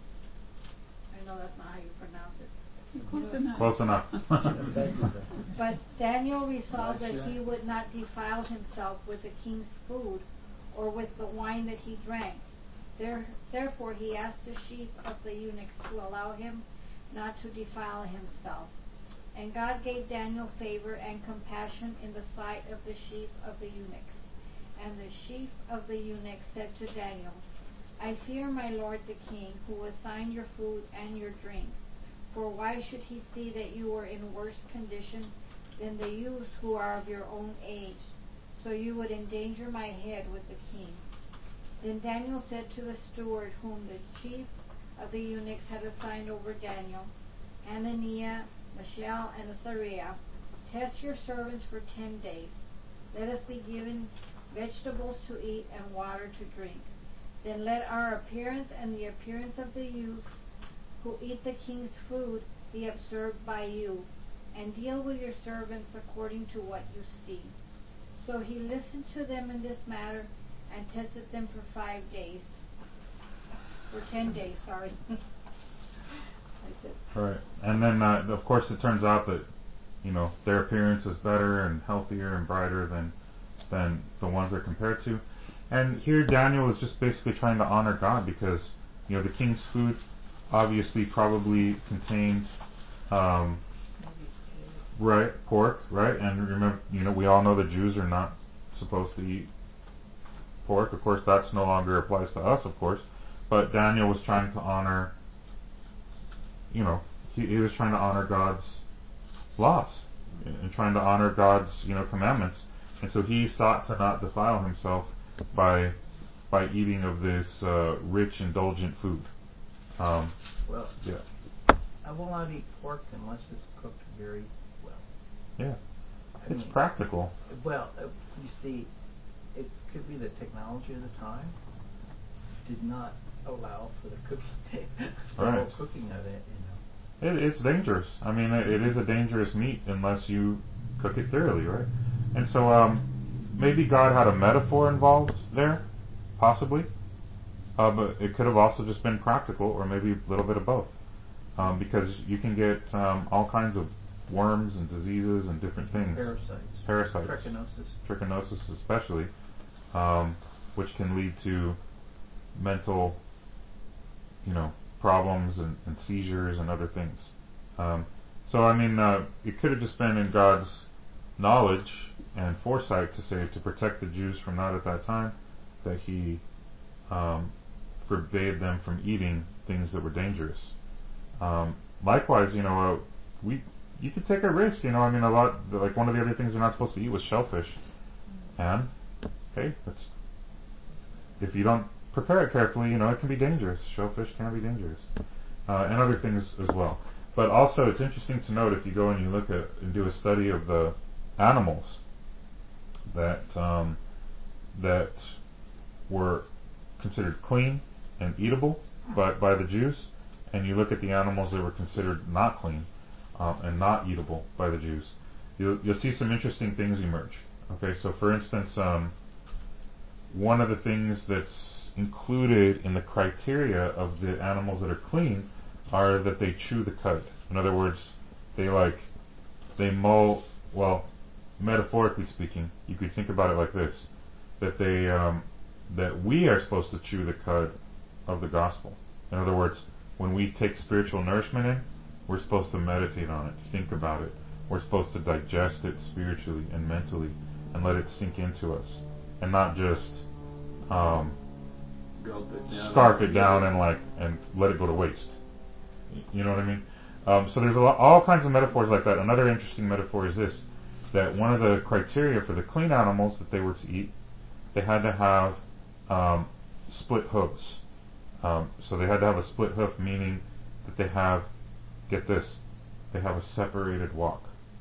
I know that's not how you pronounce it. Close enough. Close enough. But Daniel resolved that he would not defile himself with the king's food or with the wine that he drank. There, therefore he asked the chief of the eunuchs to allow him not to defile himself. And God gave Daniel favor and compassion in the sight of the chief of the eunuchs. And the chief of the eunuchs said to Daniel, "I fear my lord the king, who assigned your food and your drink. For why should he see that you are in worse condition than the youths who are of your own age, so you would endanger my head with the king?" Then Daniel said to the steward whom the chief of the eunuchs had assigned over Daniel, Hananiah, Mishael, and Azariah, "Test your servants for ten days. Let us be given vegetables to eat and water to drink. Then let our appearance and the appearance of the youths who eat the king's food be observed by you, and deal with your servants according to what you see." So he listened to them in this matter and tested them for five days. For ten days, sorry. I said. Right. And then, uh, of course, it turns out that, you know, their appearance is better and healthier and brighter than than the ones they're compared to. And here Daniel is just basically trying to honor God because, you know, the king's food, obviously probably contained, um, right, pork, right? And remember, you know, we all know the Jews are not supposed to eat pork. Of course, that's no longer applies to us, of course. But Daniel was trying to honor, you know, he, he was trying to honor God's laws and trying to honor God's, you know, commandments. And so he sought to not defile himself by by eating of this uh, rich, indulgent food. Um, Well, yeah, I will not eat pork unless it's cooked very well. yeah, I it's mean, practical. Well, uh, you see, it could be the technology of the time did not allow for the cooking, the Right. whole cooking of it. You know, It, it's dangerous. I mean, it, it is a dangerous meat unless you cook it thoroughly, right? And so, um, maybe God had a metaphor involved there, possibly. Uh, but it could have also just been practical, or maybe a little bit of both. Um, because you can get um, all kinds of worms and diseases and different things. parasites, Parasites. trichinosis. Trichinosis especially, um, which can lead to mental, you know, problems and, and seizures and other things. Um, so, I mean, uh, it could have just been in God's knowledge and foresight to say, to protect the Jews from that at that time, that He um, forbade them from eating things that were dangerous. Um, likewise, you know, uh, we you could take a risk. You know, I mean, a lot like one of the other things you're not supposed to eat was shellfish, and hey, that's if you don't prepare it carefully, you know, it can be dangerous. Shellfish can be dangerous, uh, and other things as well. But also, it's interesting to note if you go and you look at and do a study of the animals that um, that were considered clean and eatable by, by the Jews, and you look at the animals that were considered not clean um, and not eatable by the Jews, you'll, you'll see some interesting things emerge. Okay, so for instance, um, one of the things that's included in the criteria of the animals that are clean are that they chew the cud. In other words, they like, they mull, well, metaphorically speaking, you could think about it like this, that they, um, that we are supposed to chew the cud of the gospel. In other words, when we take spiritual nourishment in, we're supposed to meditate on it, think about it. We're supposed to digest it spiritually and mentally and let it sink into us, and not just um, Gulp it down scarf and it down forget it. and like and let it go to waste. You know what I mean? Um, so there's a lot, all kinds of metaphors like that. Another interesting metaphor is this: that one of the criteria for the clean animals that they were to eat, they had to have um, split hooves. Um, so they had to have a split hoof, meaning that they have, get this, they have a separated walk.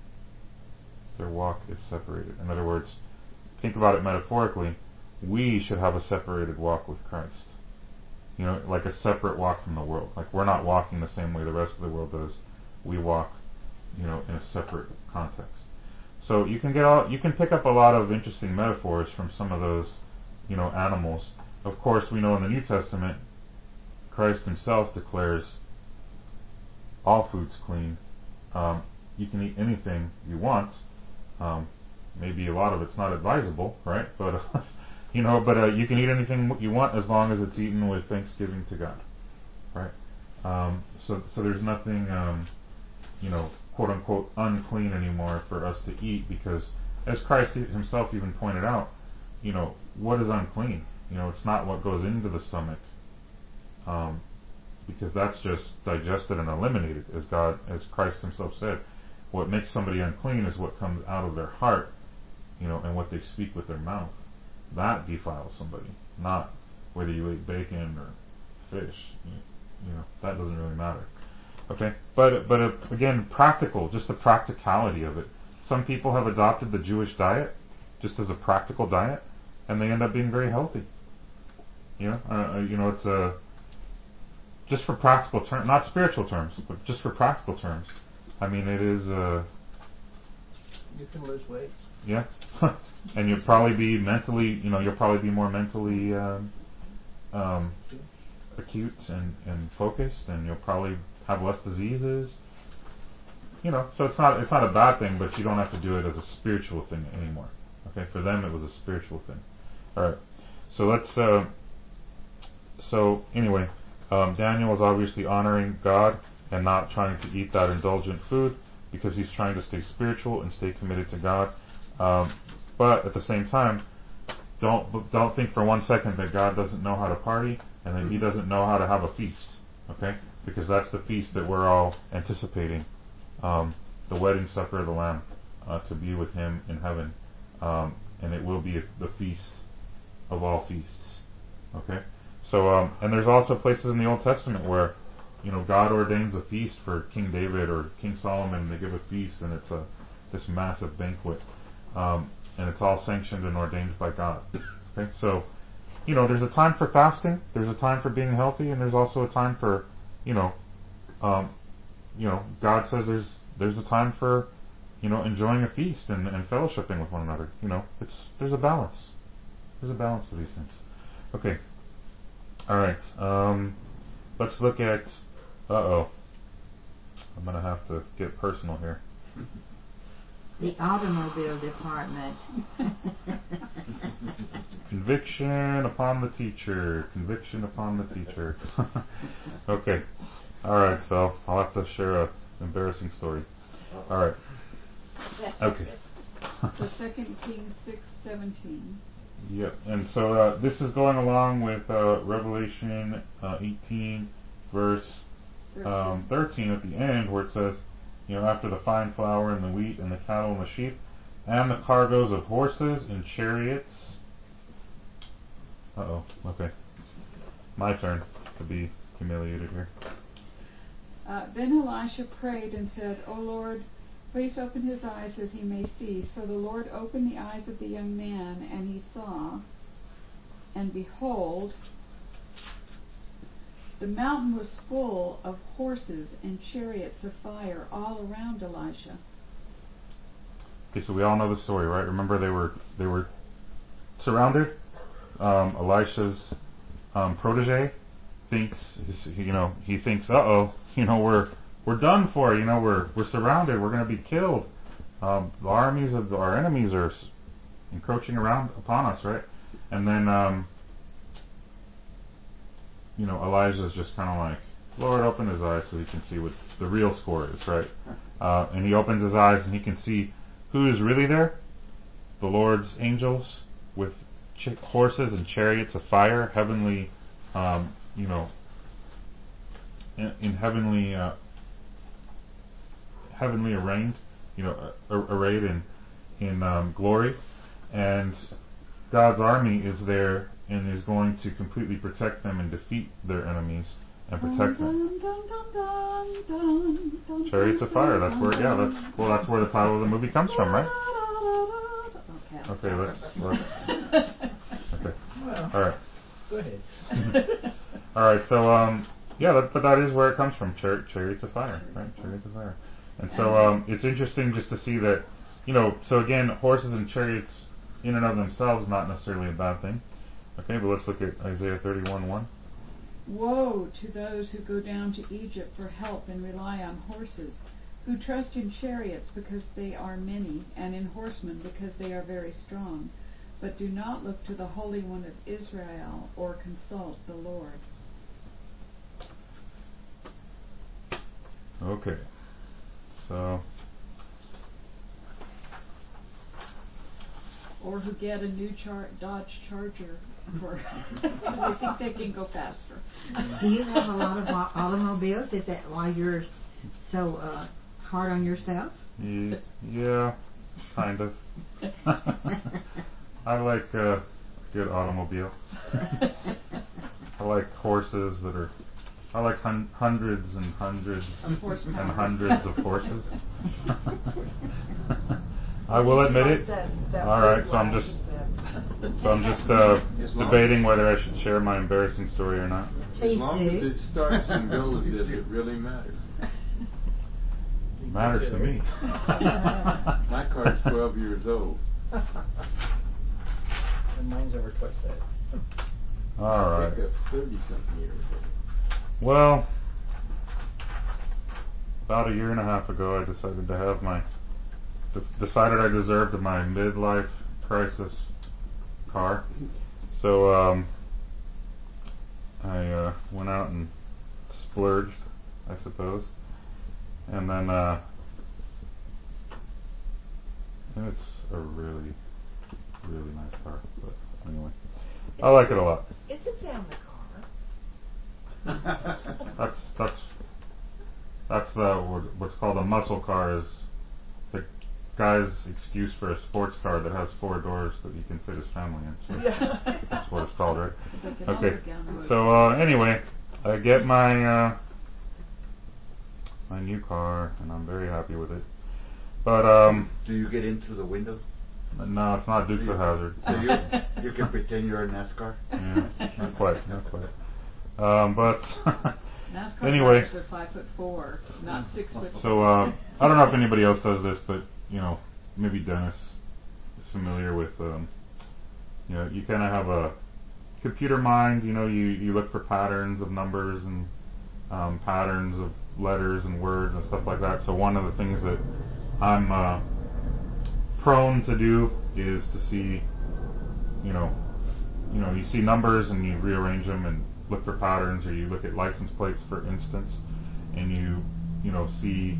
Their walk is separated. In other words, think about it metaphorically. We should have a separated walk with Christ. You know, like a separate walk from the world. Like we're not walking the same way the rest of the world does. We walk, you know, in a separate context. So you can get all, you can pick up a lot of interesting metaphors from some of those, you know, animals. Of course, we know in the New Testament, Christ Himself declares all food's clean. Um, you can eat anything you want. Um, maybe a lot of it's not advisable, right? But uh, you know, but uh, you can eat anything you want as long as it's eaten with thanksgiving to God, right? Um, so, so there's nothing, um, you know, quote unquote unclean anymore for us to eat, because as Christ Himself even pointed out, you know, what is unclean? You know, it's not what goes into the stomach, um, because that's just digested and eliminated, as God, as Christ Himself said. What makes somebody unclean is what comes out of their heart, you know, and what they speak with their mouth. That defiles somebody, not whether you ate bacon or fish. You, you know, that doesn't really matter. Okay, but but uh, again, practical, just the practicality of it. Some people have adopted the Jewish diet just as a practical diet, and they end up being very healthy. You know, uh, you know, it's a just for practical terms, not spiritual terms, but just for practical terms. I mean, it is. Uh, You can lose weight. Yeah, and you'll probably be mentally, you know, you'll probably be more mentally um, um, acute and, and focused, and you'll probably have less diseases. You know, so it's not it's not a bad thing, but you don't have to do it as a spiritual thing anymore. Okay, for them it was a spiritual thing. All right, so let's. Uh, so anyway, Um, Daniel is obviously honoring God and not trying to eat that indulgent food because he's trying to stay spiritual and stay committed to God. Um, but at the same time, don't don't think for one second that God doesn't know how to party and that He doesn't know how to have a feast. Okay, because that's the feast that we're all anticipating, um, the wedding supper of the Lamb, uh, to be with Him in heaven, um, and it will be a, the feast of all feasts. Okay, so um, and there's also places in the Old Testament where, you know, God ordains a feast for King David or King Solomon. They give a feast, and it's a this massive banquet, um, and it's all sanctioned and ordained by God. Okay, so, you know, there's a time for fasting, there's a time for being healthy, and there's also a time for, you know, um, you know, God says there's there's a time for, you know, enjoying a feast and, and fellowshipping with one another. You know, it's there's a balance. There's a balance to these things. Okay. All right. Um, let's look at. Uh oh. I'm gonna have to get personal here. The automobile department. Conviction upon the teacher. Conviction upon the teacher. Okay. All right. So I'll have to share a embarrassing story. All right. Okay. So Second Kings six seventeen. Yep. And so uh, this is going along with uh, Revelation uh, eighteen, verse um, thirteen at the end, where it says, you know, after the fine flour and the wheat and the cattle and the sheep, and the cargoes of horses and chariots. Uh oh. Okay. My turn to be humiliated here. Uh, then Elisha prayed and said, O Lord, please open his eyes that he may see. So the Lord opened the eyes of the young man, and he saw, and behold, the mountain was full of horses and chariots of fire all around Elisha. Okay, so we all know the story, right? Remember, they were they were surrounded. Um, Elisha's um, protege thinks, you know, he thinks, uh oh, you know, we're we're done for. You know, we're we're surrounded. We're going to be killed. Um, the armies of our enemies are encroaching around upon us, right? And then, um, you know, Elijah's just kind of like, Lord, open his eyes so he can see what the real score is, right? Uh, and he opens his eyes and he can see who is really there. The Lord's angels with ch- horses and chariots of fire, heavenly, um, you know, in, in heavenly, uh, heavenly arrayed, you know, uh, arrayed in in um, glory, and God's army is there and is going to completely protect them and defeat their enemies and protect them. Chariots of Fire. That's where, yeah, that's well, that's where the title of the movie comes from, right? Okay, let's. let's okay. Well, all right. Go ahead. All right. So, um, yeah, that, but that is where it comes from. Char- chariots of Fire, right? Chariots of Fire. And so, um, it's interesting just to see that, you know. So again, horses and chariots, in and of themselves, not necessarily a bad thing. Okay, but let's look at Isaiah thirty-one one. Woe to those who go down to Egypt for help and rely on horses, who trust in chariots because they are many, and in horsemen because they are very strong, but do not look to the Holy One of Israel or consult the Lord. Okay, so Or who get a new char- Dodge Charger for they think they can go faster. Do you have a lot of au- automobiles? Is that why you're so uh, hard on yourself? Ye- yeah, kind of. I like a good automobile. I like horses that are. I like hun- hundreds and hundreds Of horsepower. and hundreds of horses. I will admit it. All right, so I'm just so I'm just uh, debating whether I should share my embarrassing story or not. As long as it starts and goes, does it really matter? It matters to me. My car's twelve years old. And mine's over twice that. All right. Pickup's thirty something years old. Well, about a year and a half ago, I decided to have my de- decided I deserved my midlife crisis car. So um, I uh, went out and splurged, I suppose. And then, uh, and it's a really, really nice car. But anyway, I like it a lot. It's a family car. That's that's that's uh, what, what's called a muscle car, is the guy's excuse for a sports car that has four doors that you can fit his family in. So Yeah. that's what it's called, right? They can all Okay. go down the So uh, anyway, I get my uh, my new car, and I'm very happy with it. But um, Do you get in through the window? no, it's not Dukes of Hazzard. So you, you can pretend you're a NASCAR? Yeah, not quite, not quite. Um, but NASCAR anyway, drivers are five foot four, not six foot. so uh, I don't know if anybody else does this, but you know, maybe Dennis is familiar with. Um, you know, you kind of have a computer mind. You know, you you look for patterns of numbers and um, patterns of letters and words and stuff like that. So one of the things that I'm uh, prone to do is to see, you know, you know, you see numbers and you rearrange them and look for patterns, or you look at license plates, for instance, and you, you know, see,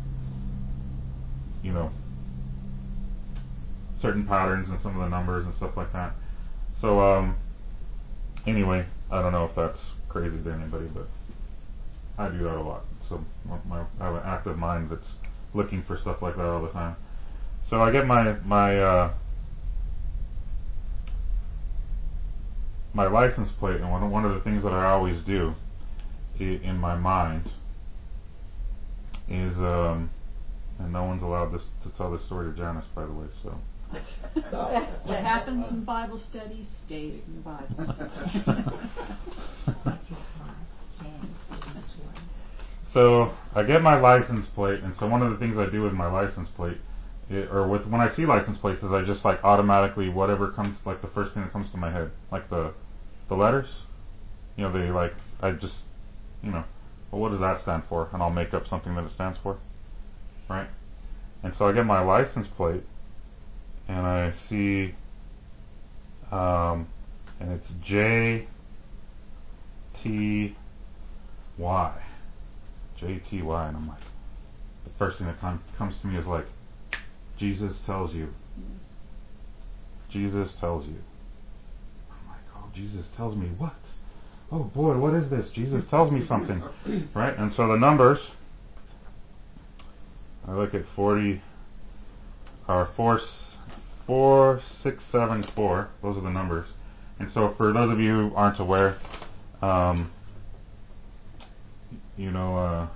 you know, certain patterns in some of the numbers and stuff like that. So, um, anyway, I don't know if that's crazy to anybody, but I do that a lot. So my, my, I have an active mind that's looking for stuff like that all the time. So I get my my uh, my license plate, and one one of the things that I always do i- in my mind is, um, and no one's allowed this to tell this story to Janice, by the way. So. What happens in Bible study stays in the Bible study. That's his wife. Janice is his wife. So I get my license plate, and so one of the things I do with my license plate, it, or with when I see license plates, is I just like automatically whatever comes, like the first thing that comes to my head, like the the letters, you know, they like I just, you know, well, what does that stand for? And I'll make up something that it stands for, right? And so I get my license plate, and I see, um, and it's J T Y. J T Y, and I'm like, the first thing that com- comes to me is like, Jesus tells you. Jesus tells you. I'm like, oh, Jesus tells me what? Oh boy, what is this? Jesus tells me something, right? And so the numbers, I look at forty, or four, four, six, seven, four. Those are the numbers. And so for those of you who aren't aware, um, you know, uh,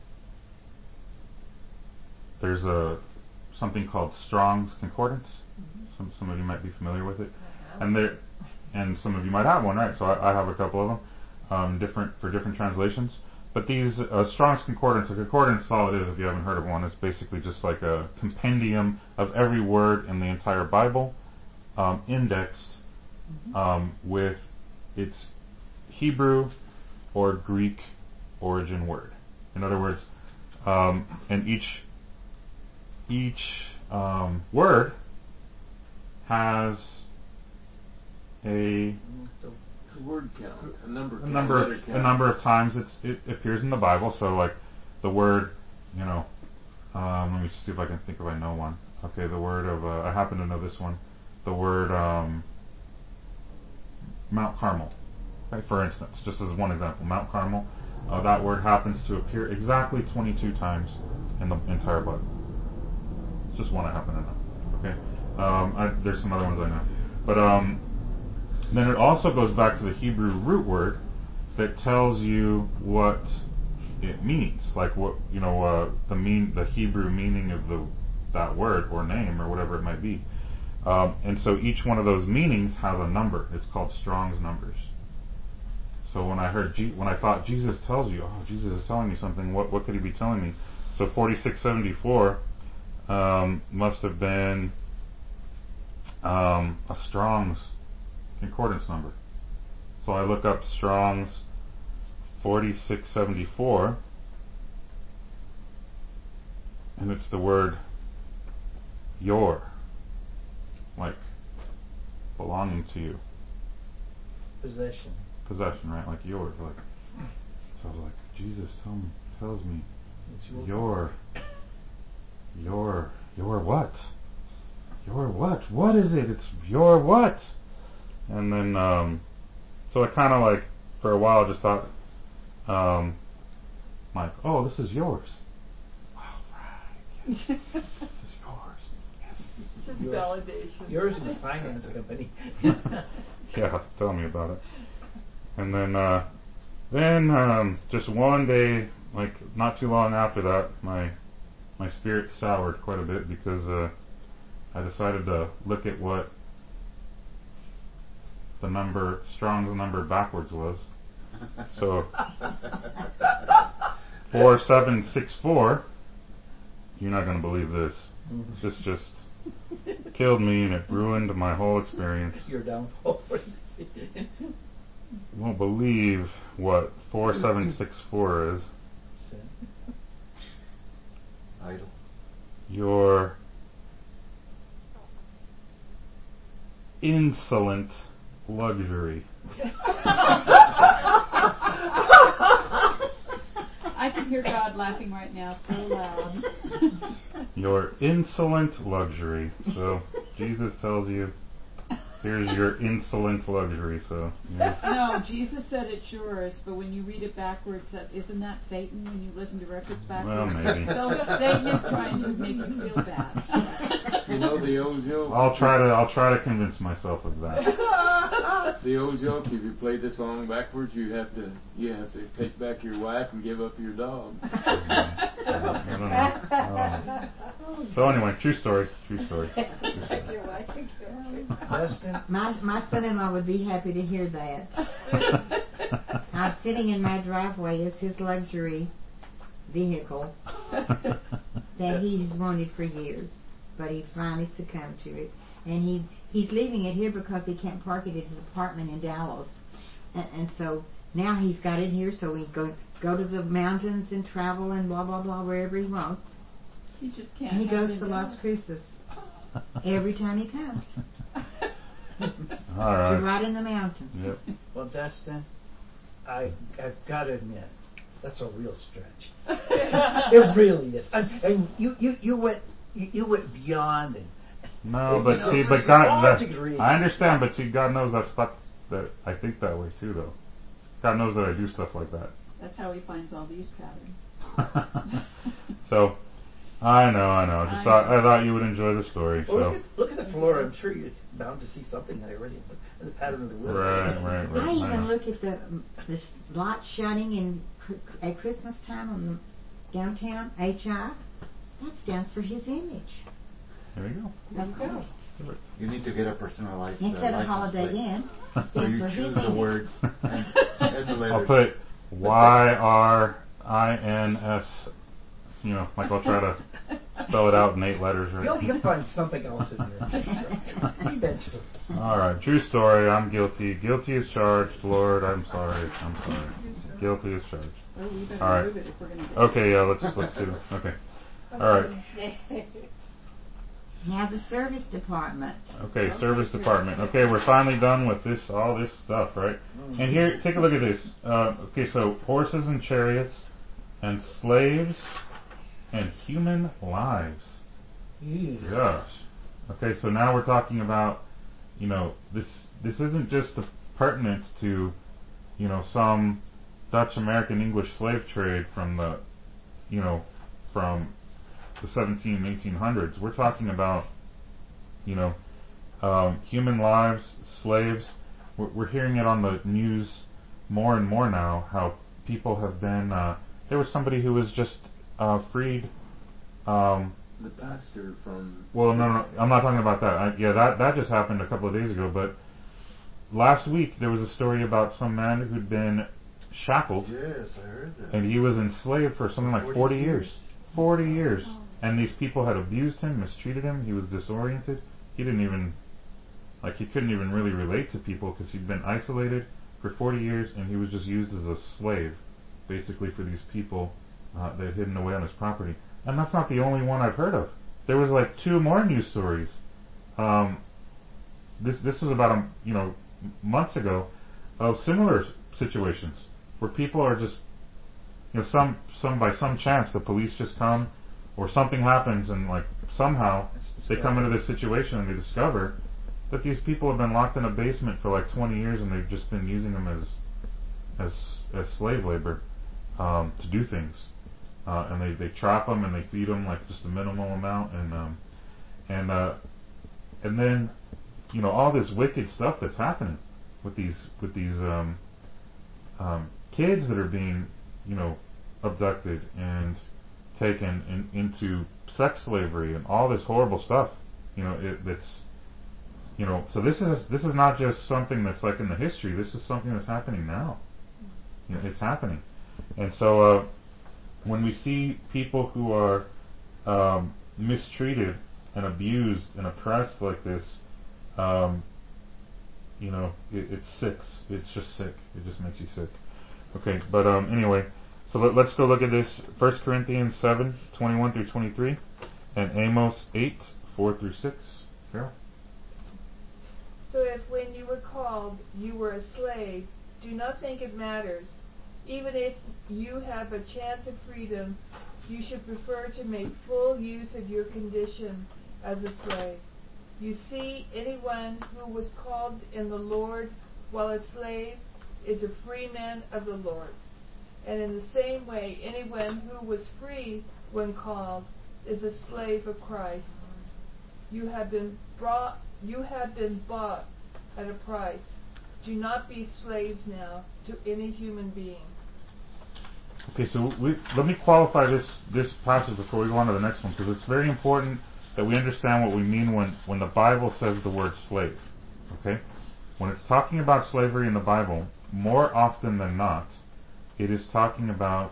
there's a something called Strong's Concordance. Mm-hmm. Some some of you might be familiar with it, and there, and some of you might have one, right? So I, I have a couple of them, um, different for different translations. But these uh, Strong's Concordance, a concordance, all it is, if you haven't heard of one, it's basically just like a compendium of every word in the entire Bible, um, indexed mm-hmm. um, with its Hebrew or Greek origin word. In other words, um, and each each um, word has a A word count, a number a count, number letter of, count. a number of times it's, it appears in the Bible. So like the word, you know, um, let me see if I can think if I know one. Okay, the word of uh, I happen to know this one. The word um, Mount Carmel. Okay, for instance, just as one example, Mount Carmel. Uh, that word happens to appear exactly twenty-two times in the entire Bible. It's just one I happen to know. Okay, um, I, there's some other ones I know, but um, then it also goes back to the Hebrew root word that tells you what it means, like what you know, uh, the mean, the Hebrew meaning of the that word or name or whatever it might be. Um, and so each one of those meanings has a number. It's called Strong's numbers. So when I heard, Je- when I thought Jesus tells you, oh, Jesus is telling me something. What what could he be telling me? So forty-six seventy-four um, must have been um, a Strong's concordance number. So I look up Strong's forty-six seventy-four, and it's the word your, like belonging to you. Possession. Possession, right? Like yours. Like, so I was like, Jesus tell me, tells me, It's your you're, you're, you're what? You're what? What is it? It's your what? And then, um, so I kind of like, for a while, just thought, um, like, oh, this is yours. All right. Yes. This is yours. Yes. Just Yours. validation. Yours is a finance company. Yeah, tell me about it. And then, uh, then, um, just one day, like not too long after that, my my spirit soured quite a bit because uh, I decided to look at what the number, Strong's number backwards was. So, four seven six four. You're not gonna believe this. This just killed me and it ruined my whole experience. Your downfall. You won't believe what four seven six four is. Idle. Your insolent luxury. I can hear God laughing right now so loud. Your insolent luxury. So Jesus tells you, here's your insolent luxury. So yes. No, Jesus said it's yours, but when you read it backwards, that, isn't that Satan when you listen to records backwards? Well, maybe. So Satan is trying to make you feel bad. You know the old joke. I'll try to I'll try to convince myself of that. The old joke. If you play the song backwards, you have to you have to take back your wife and give up your dog. I don't know. I don't know. So anyway, true story. True story. True story. Your wife can kill me. Dustin? My my son-in-law would be happy to hear that. I was sitting in my driveway as his luxury vehicle that he's wanted for years, but he finally succumbed to it, and he he's leaving it here because he can't park it at his apartment in Dallas, and, and so now he's got it here, so he go go to the mountains and travel and blah blah blah wherever he wants. He just can't. And he have goes it to in Las Cruces every time he comes. All You're right. right in the mountains. Yep. Well, Dustin, I, I've got to admit, that's a real stretch. It really is. And, and you, you, you went you, you went beyond it. No, You but know, see, for but God, psychological that, reasons. I understand, but see, God knows that's stuff that I think that way too, though. God knows that I do stuff like that. That's how he finds all these patterns. So, I know, I know. Just I thought know. I thought you would enjoy the story. Well, So, look, at, look at the floor. I'm sure you're bound to see something there already. The pattern of the wood. right, right, right. I even know. look at the the light shutting in at Christmas time on the downtown H I. That stands for His image. Here we go. Of course. You need to get a personalized uh, Instead of license Holiday plate. Inn, So stands you for His choose the image. words and, and the letters. I'll put Y R I N S. You know, like I'll try to spell it out in eight letters, right? You'll, you'll find something else in there. Eventually. All right, true story. I'm guilty. Guilty is charged. Lord, I'm sorry. I'm sorry. Guilty is charged. Oh, we better All right. move it if we're going to. Okay, yeah, let's let's do. Okay. All right. Now the service department. Okay, service department. Okay, we're finally done with this, all this stuff, right? And here, take a look at this. Uh, okay, so horses and chariots, and slaves, and human lives. Gosh. Okay, so now we're talking about, you know, this. This isn't just the pertinent to, you know, some Dutch American English slave trade from the, you know, from the seventeen, eighteen hundreds. We're talking about, you know, um, human lives, slaves. We're, we're hearing it on the news more and more now. How people have been. Uh, there was somebody who was just uh, freed. Um, The pastor from. well, no, no, I'm not talking about that. I, yeah, that that just happened a couple of days ago. But last week there was a story about some man who'd been shackled, Yes, I heard that. and he was enslaved for something like forty years. Forty years. And these people had abused him, mistreated him. He was disoriented. He didn't even, like, he couldn't even really relate to people because he'd been isolated for forty years, and he was just used as a slave, basically, for these people uh, that had hidden away on his property. And that's not the only one I've heard of. There was like two more news stories. Um, this this was about a, you know months ago of similar situations where people are just you know, some some by some chance the police just come, or something happens, and like somehow they come into this situation and they discover that these people have been locked in a basement for like twenty years and they've just been using them as as as slave labor um, to do things, uh, and they they trap them and they feed them like just a minimal amount, and um, and uh, and then you know all this wicked stuff that's happening with these with these um, um, kids that are being you know abducted and taken in, into sex slavery and all this horrible stuff. You know, it, it's you know. So this is this is not just something that's like in the history. This is something that's happening now. You know, it's happening, and so uh, when we see people who are um, mistreated and abused and oppressed like this, um, you know, it, it's sick. It's just sick. It just makes you sick. Okay, but um, anyway. So let, let's go look at this. First Corinthians seven, twenty-one through twenty-three, and Amos eight, four through six. Carol? So if when you were called you were a slave, do not think it matters. Even if you have a chance of freedom, you should prefer to make full use of your condition as a slave. You see, anyone who was called in the Lord while a slave is a free man of the Lord. And in the same way, anyone who was free when called is a slave of Christ. You have been brought, you have been bought at a price. Do not be slaves now to any human being. Okay, so we, let me qualify this this passage before we go on to the next one, because it's very important that we understand what we mean when, when the Bible says the word slave. Okay? When it's talking about slavery in the Bible, more often than not, it is talking about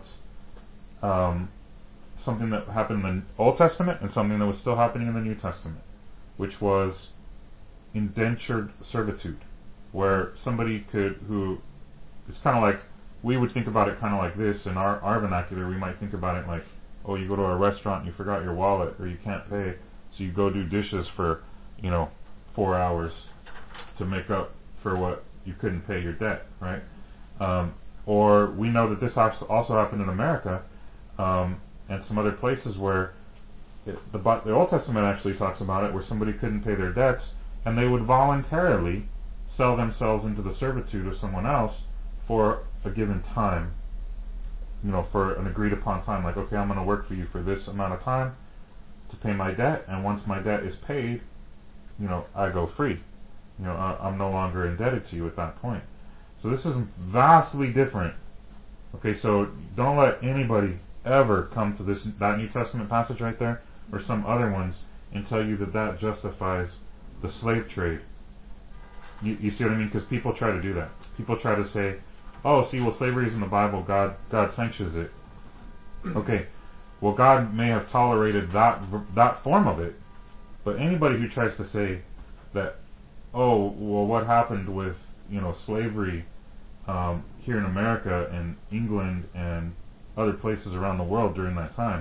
um, something that happened in the Old Testament and something that was still happening in the New Testament, which was indentured servitude, where somebody could, who, it's kind of like, we would think about it kind of like this, in our, our vernacular, we might think about it like, oh, you go to a restaurant and you forgot your wallet, or you can't pay, so you go do dishes for, you know, four hours to make up for what you couldn't pay your debt, right? Um, Or we know that this also happened in America um, and some other places where it, the, the Old Testament actually talks about it, where somebody couldn't pay their debts and they would voluntarily sell themselves into the servitude of someone else for a given time, you know, for an agreed upon time. Like, okay, I'm going to work for you for this amount of time to pay my debt, and once my debt is paid, you know, I go free. You know, I, I'm no longer indebted to you at that point. So this is vastly different. Okay, so don't let anybody ever come to this that New Testament passage right there, or some other ones, and tell you that that justifies the slave trade. You, you see what I mean? Because people try to do that. People try to say, oh, see, well, slavery is in the Bible. God, God sanctions it. Okay, well, God may have tolerated that that form of it, but anybody who tries to say that, oh, well, what happened with, you know, slavery um, here in America and England and other places around the world during that time,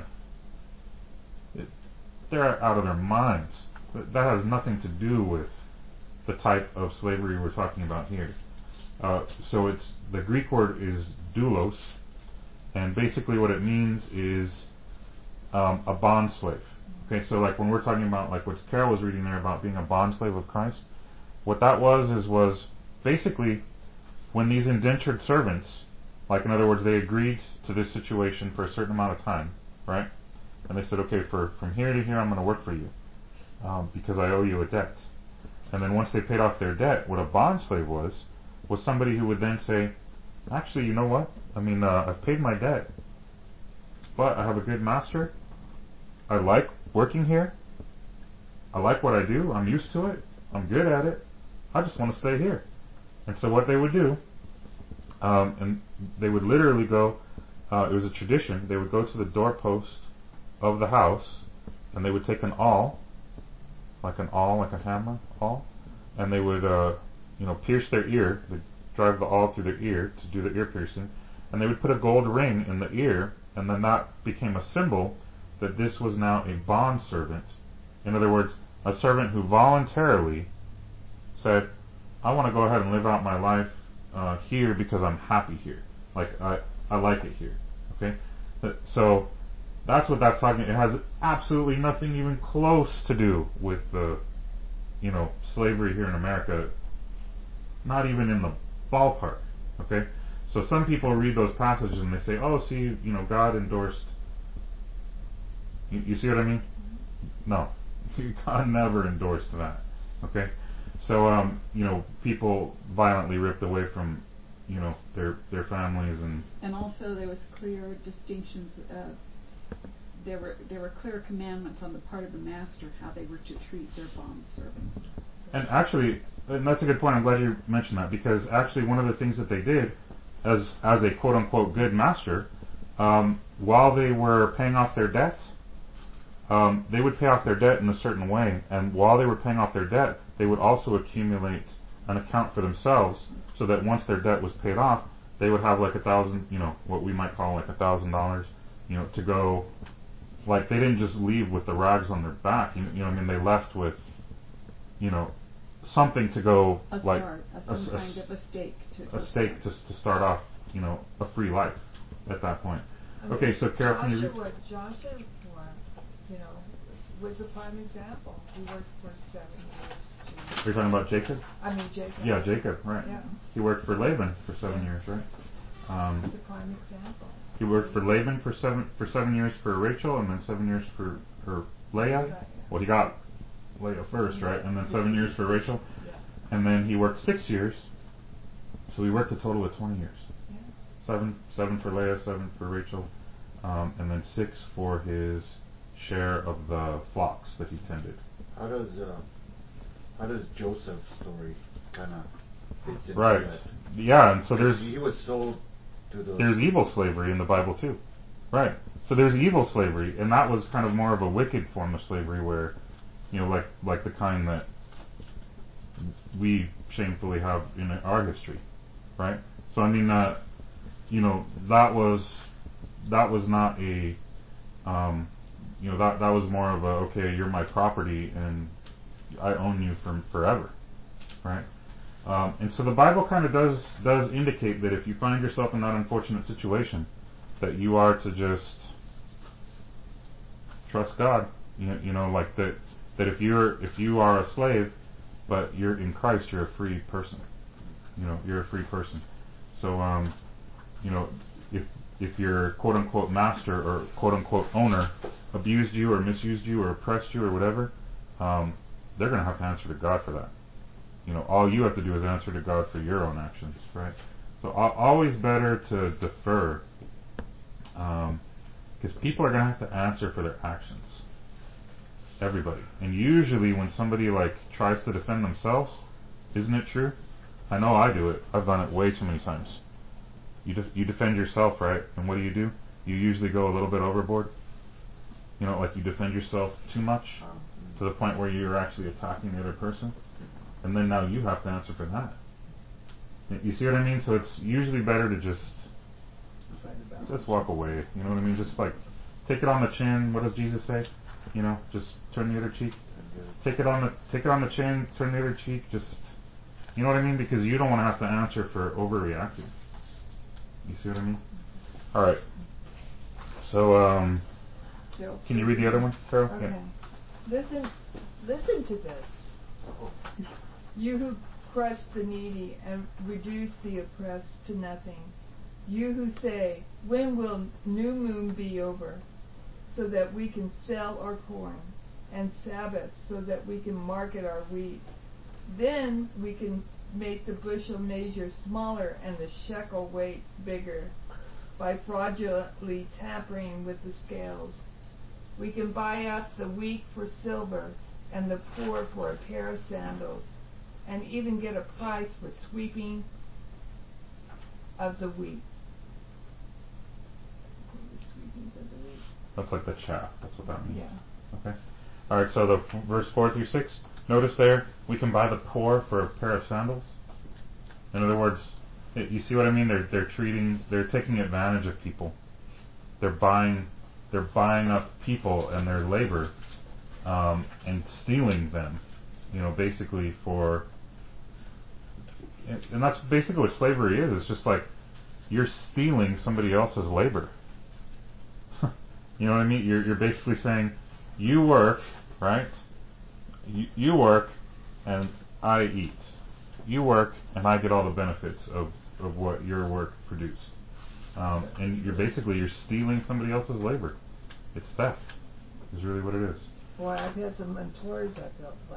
it, they're out of their minds. That has nothing to do with the type of slavery we're talking about here. Uh, so it's the Greek word is doulos, and basically what it means is um, a bond slave. Okay, so like when we're talking about like what Carol was reading there about being a bond slave of Christ, what that was is was basically when these indentured servants, like in other words, they agreed to this situation for a certain amount of time, right? And they said, okay, for from here to here, I'm going to work for you um, because I owe you a debt. And then once they paid off their debt, what a bond slave was, was somebody who would then say, actually, you know what? I mean, uh, I've paid my debt, but I have a good master. I like working here. I like what I do. I'm used to it. I'm good at it. I just want to stay here. And so what they would do, um, and they would literally go, uh, it was a tradition, they would go to the doorpost of the house, and they would take an awl, like an awl, like a hammer awl, and they would, uh, you know, pierce their ear. They'd drive the awl through their ear to do the ear piercing, and they would put a gold ring in the ear, and then that became a symbol that this was now a bond servant. In other words, a servant who voluntarily said, I want to go ahead and live out my life uh, here because I'm happy here. Like, I, I like it here. Okay, so that's what that's talking. It has absolutely nothing even close to do with the, you know, slavery here in America. Not even in the ballpark. Okay, so some people read those passages and they say, "Oh, see, you know, God endorsed." You, you see what I mean? No, God never endorsed that. Okay, so um, you know, people violently ripped away from, you know, their their families and. And also, there was clear distinctions. Uh, there were there were clear commandments on the part of the master how they were to treat their bond servants. And actually, and that's a good point. I'm glad you mentioned that, because actually one of the things that they did, as as a quote unquote good master, um, while they were paying off their debt, um, they would pay off their debt in a certain way, and while they were paying off their debt, they would also accumulate an account for themselves, so that once their debt was paid off, they would have like a thousand, you know, what we might call like a thousand dollars, you know, to go. Like, they didn't just leave with the rags on their back. You, you know, what I mean, they left with, you know, something to go, a like start, a, a, some a, kind of a stake to a stake to to start off, you know, a free life at that point. I mean, okay, so Carol, can you read? Joshua, Joshua, you know, was a prime example. He worked for seven years. You're talking about Jacob? I mean Jacob. Yeah, Jacob, right? Yeah. He worked for Laban for seven years, right? Um, It's a prime example. He worked for Laban for seven for seven years for Rachel, and then seven years for for Leah. Yeah. Well, he got Leah first, right? And then seven years for Rachel, Yeah. and then he worked six years. So he worked a total of twenty years. Yeah. Seven, seven for Leah, seven for Rachel, um, and then six for his share of the flocks that he tended. How does uh, how does Joseph's story kind of fits into Right. that? Yeah, and so there's he was sold to the there's evil slavery in the Bible too. Right. So there's evil slavery, and that was kind of more of a wicked form of slavery, where, you know, like like the kind that we shamefully have in our history, right? So I mean, uh, you know, that was that was not a, um, you know, that that was more of a, okay, you're my property and I own you for forever, right? Um, and so the Bible kind of does does indicate that if you find yourself in that unfortunate situation, that you are to just trust God. You, you know, like that that if you're if you are a slave, but you're in Christ, you're a free person. You know, you're a free person. So, um, you know, if if your quote unquote master or quote unquote owner abused you or misused you or oppressed you or whatever, um, they're going to have to answer to God for that. You know, all you have to do is answer to God for your own actions, right? So uh, always better to defer, because um, people are going to have to answer for their actions. Everybody. And usually when somebody like tries to defend themselves, isn't it true? I know I do it. I've done it way too many times. You def- you defend yourself, right? And what do you do? You usually go a little bit overboard. You know, like you defend yourself too much to the point where you're actually attacking the other person. And then now you have to answer for that. You see what I mean? So it's usually better to just just walk away. You know what I mean? Just like take it on the chin. What does Jesus say? You know, just turn the other cheek. Take it on the take it on the chin. Turn the other cheek. Just, you know what I mean? Because you don't want to have to answer for overreacting. You see what I mean? All right. So, um, can you read the other one, Carol? Okay. Yeah. Listen, listen to this. You who crush the needy and reduce the oppressed to nothing. You who say, when will new moon be over, so that we can sell our corn, and Sabbath, so that we can market our wheat. Then we can make the bushel measure smaller and the shekel weight bigger by fraudulently tampering with the scales. We can buy up the weak for silver and the poor for a pair of sandals, and even get a price for sweeping of the wheat. Sweepings of the wheat. That's like the chaff. That's what that means. Yeah. Okay. All right. So the verse four through six. Notice there, we can buy the poor for a pair of sandals. In other words, it, you see what I mean? They're they're treating, they're taking advantage of people. They're buying, they're buying up people and their labor, um, and stealing them. You know, basically for. And that's basically what slavery is. It's just like you're stealing somebody else's labor. You know what I mean? You're, you're basically saying, you work, right? You, you work, and I eat. You work, and I get all the benefits of, of what your work produced. Um, and you're basically, you're stealing somebody else's labor. It's theft, is really what it is. Boy, I've had some employers that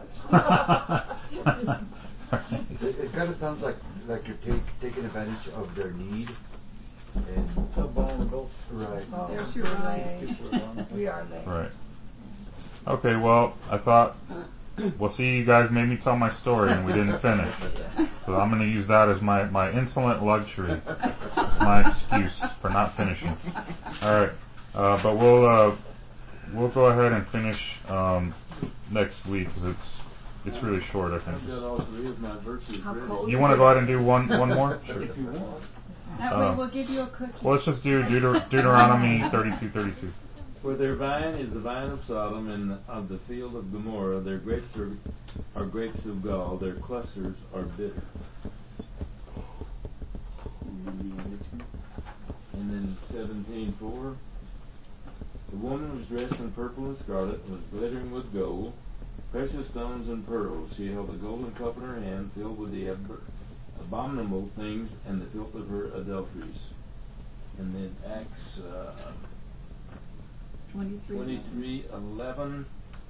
felt like. It, it kind of sounds like like you're take, taking advantage of their need. And So vulnerable. right. Oh, There's your we're right. lame. We are lame. Right. Okay, well, I thought, well, see, you guys made me tell my story and we didn't finish. So I'm going to use that as my, my insolent luxury, my excuse for not finishing. All right, uh, but we'll uh, we'll go ahead and finish um, next week because it's it's really short, I think. I've got all three of my virtues How ready. cold You want to go ahead and do one one more? Sure. If you want. That Uh, way we'll give you a cookie. Well, let's just do Deuter- Deuteronomy thirty-two thirty-two. For their vine is the vine of Sodom, and of the field of Gomorrah. Their grapes are, are grapes of gall. Their clusters are bitter. And then seventeen four. The woman was dressed in purple and scarlet, and was glittering with gold, precious stones and pearls. She held a golden cup in her hand, filled with the ab- abominable things and the filth of her adulteries. And then Acts uh, Twenty-three. twenty-three eleven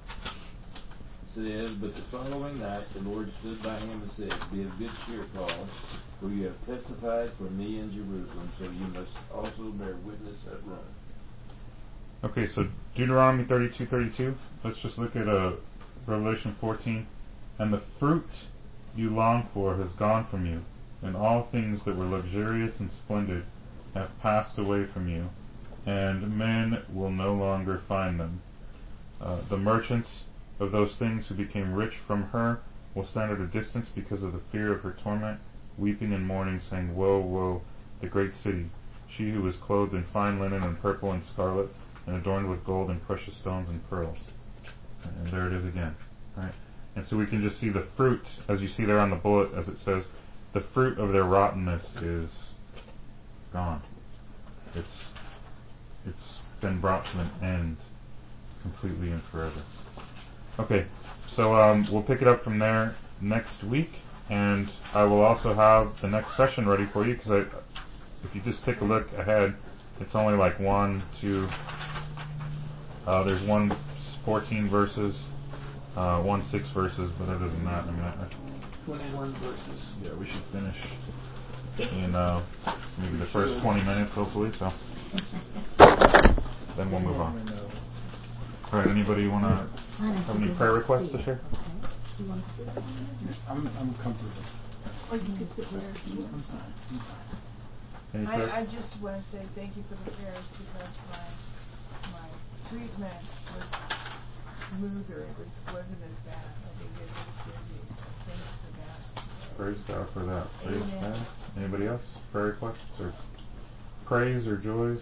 says, But the following night the Lord stood by him and said, Be of good cheer, Paul, for you have testified for me in Jerusalem, so you must also bear witness at Rome. Okay, so Deuteronomy thirty-two thirty-two. Let's just look at uh, Revelation fourteen. And the fruit you longed for has gone from you, and all things that were luxurious and splendid have passed away from you, and men will no longer find them. Uh, the merchants of those things who became rich from her will stand at a distance because of the fear of her torment, weeping and mourning, saying, Woe, woe, the great city, she who was clothed in fine linen and purple and scarlet, and adorned with gold and precious stones and pearls. And there it is again. Right? And so we can just see the fruit, as you see there on the bullet, as it says, the fruit of their rottenness is gone. It's it's been brought to an end completely and forever. Okay, so um, we'll pick it up from there next week, and I will also have the next session ready for you, because I, if you just take a look ahead, it's only like one, two, uh, there's one fourteen verses, uh, one six verses, but other than that, I mean, I, twenty-one verses. Yeah, we should finish in uh, maybe the first twenty minutes, hopefully, so then we'll move on. All right, anybody want to have any prayer requests to share? I'm, I'm comfortable. Or you could sit there. I'm fine. I'm fine. Any prayer? I, I just want to say thank you for the prayers, because my my treatment was smoother. It was, wasn't as bad. I didn't get as dizzy. So thanks for that. Praise God for that. Praise Amen. God. Anybody else? Prayer requests or praise or joys?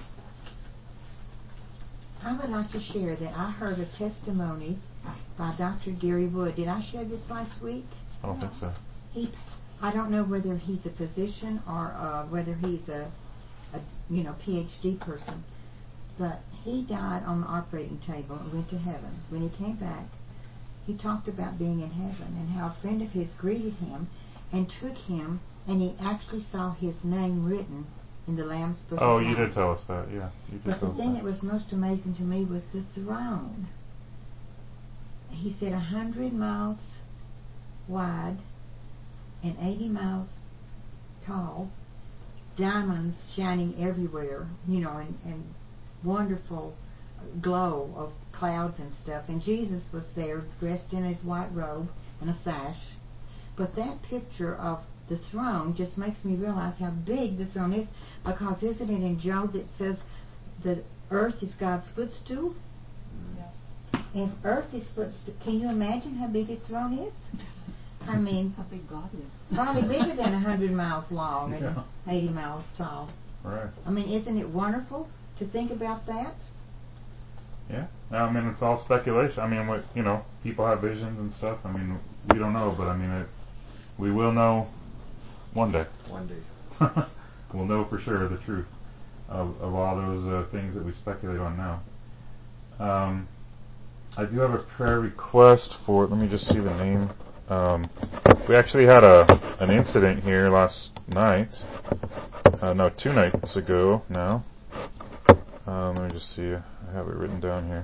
I would like to share that I heard a testimony by Doctor Gary Wood. Did I share this last week? I don't think so. He, I don't know whether he's a physician or uh, whether he's a, a, you know, P H D person, but he died on the operating table and went to heaven. When he came back, he talked about being in heaven and how a friend of his greeted him and took him, and he actually saw his name written in the Lamb's Book Oh, of you Life. did tell us that, yeah. You did But tell the us thing that. that was most amazing to me was the throne. He said a hundred miles wide and eighty miles tall, diamonds shining everywhere, you know, and, and wonderful glow of clouds and stuff. And Jesus was there dressed in his white robe and a sash. But that picture of the throne just makes me realize how big the throne is, because isn't it in Job that says the earth is God's footstool? Yeah. If earth is footstool, can you imagine how big his throne is? I mean, How big God is. probably bigger than a hundred miles long and Yeah. eighty miles tall. Right. I mean, isn't it wonderful to think about that? Yeah. I mean, it's all speculation. I mean, what, you know, people have visions and stuff. I mean, we don't know, but I mean, it, we will know one day. One day. We'll know for sure the truth. of, of all those uh, things that we speculate on now. Um, I do have a prayer request for, let me just see the name. Um, we actually had a an incident here last night. Uh, no, two nights ago now. Um, let me just see. I have it written down here.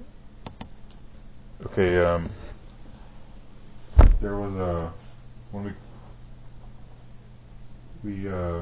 Okay, um, there was a, when we, we, uh,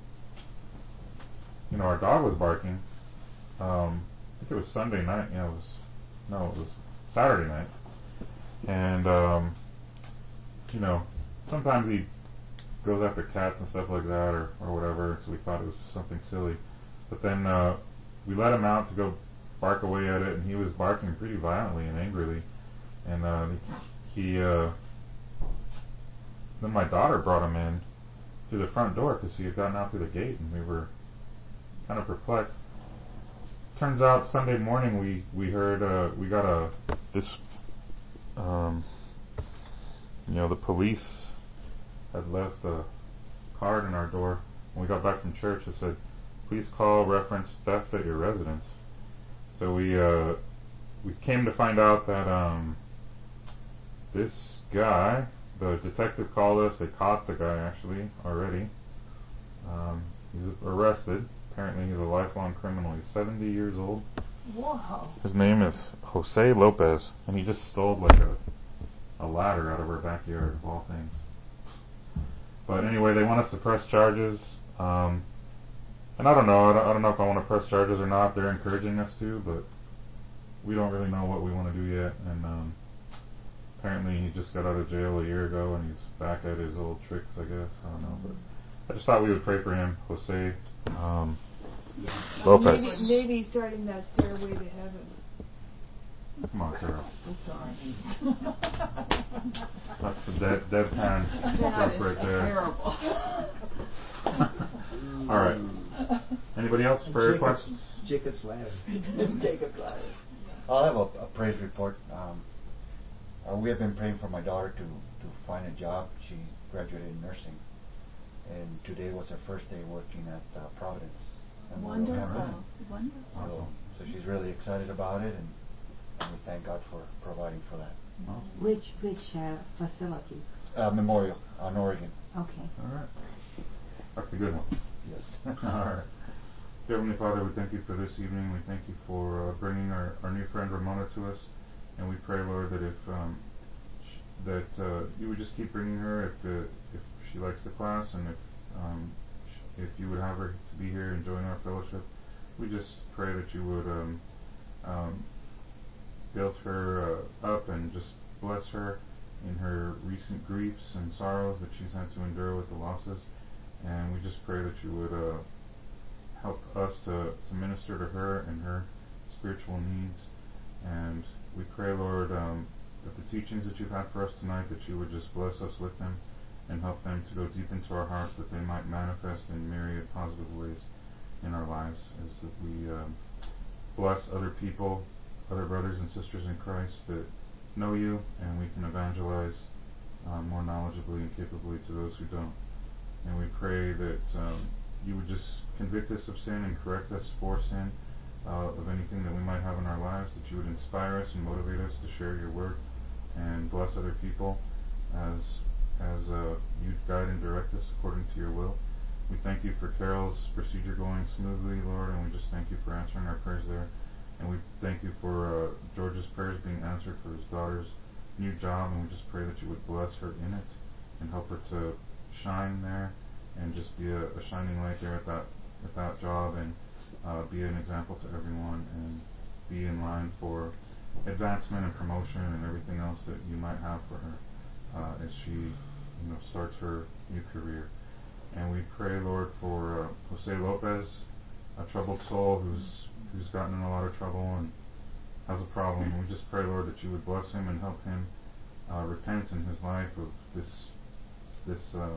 you know, our dog was barking. Um, I think it was Sunday night. You know, it was, no, it was Saturday night. And, um, you know, sometimes he goes after cats and stuff like that, or, or whatever, so we thought it was just something silly. But then uh, we let him out to go bark away at it, and he was barking pretty violently and angrily. And uh, he, uh, then my daughter brought him in through the front door because he had gotten out through the gate, and we were kind of perplexed. Turns out Sunday morning we, we heard, uh, we got a, this, um, you know, the police had left a card in our door. When we got back from church, it said, please call reference theft at your residence. So we uh, we came to find out that um, this guy, the detective called us, they caught the guy actually already. Um, he's arrested. Apparently he's a lifelong criminal. He's seventy years old. Wow. His name is Jose Lopez, and he just stole like a a ladder out of our backyard, of all things. But anyway, they want us to press charges. Um, and I don't know. I don't, I don't know if I want to press charges or not. They're encouraging us to, but we don't really know what we want to do yet. And um, apparently he just got out of jail a year ago, and he's back at his old tricks, I guess. I don't know. But I just thought we would pray for him, Jose um, Lopez. Maybe, maybe starting that stairway to heaven. Come on, Carol. I'm sorry. That's the dead, deadpan That stuff is right there. terrible. All right. Anybody else? Prayer Jacob's, requests? Jacob's ladder. Jacob's ladder. I'll have a, a praise report. Um, uh, we have been praying for my daughter to, to find a job. She graduated in nursing, and today was her first day working at uh, Providence Memorial Campus. Wonderful. Wonderful. So, so she's really excited about it, and, and we thank God for providing for that. Awesome. Which which uh, facility? Uh, Memorial on Oregon. Okay. All right. That's a good one. Yes. All right. Heavenly Father, we thank you for this evening. We thank you for uh, bringing our, our new friend Ramona to us, and we pray, Lord, that if um, sh- that uh, you would just keep bringing her if uh, if she likes the class, and if um, sh- if you would have her to be here and join our fellowship. We just pray that you would um, um, build her uh, up and just bless her in her recent griefs and sorrows that she's had to endure with the losses. And we just pray that you would uh, help us to, to minister to her and her spiritual needs. And we pray, Lord, um, that the teachings that you've had for us tonight, that you would just bless us with them and help them to go deep into our hearts, that they might manifest in myriad positive ways in our lives, as that we um, bless other people, other brothers and sisters in Christ that know you, and we can evangelize uh, more knowledgeably and capably to those who don't. And we pray that um, you would just convict us of sin and correct us for sin, uh, of anything that we might have in our lives, that you would inspire us and motivate us to share your word and bless other people as as uh, you guide and direct us according to your will. We thank you for Carol's procedure going smoothly, Lord, and we just thank you for answering our prayers there. And we thank you for uh, George's prayers being answered for his daughter's new job, and we just pray that you would bless her in it and help her to shine there and just be a, a shining light there at that at that job, and uh, be an example to everyone, and be in line for advancement and promotion and everything else that you might have for her uh, as she, you know, starts her new career. And we pray, Lord, for uh, Jose Lopez, a troubled soul who's who's gotten in a lot of trouble and has a problem. And we just pray, Lord, that you would bless him and help him uh, repent in his life of this this uh,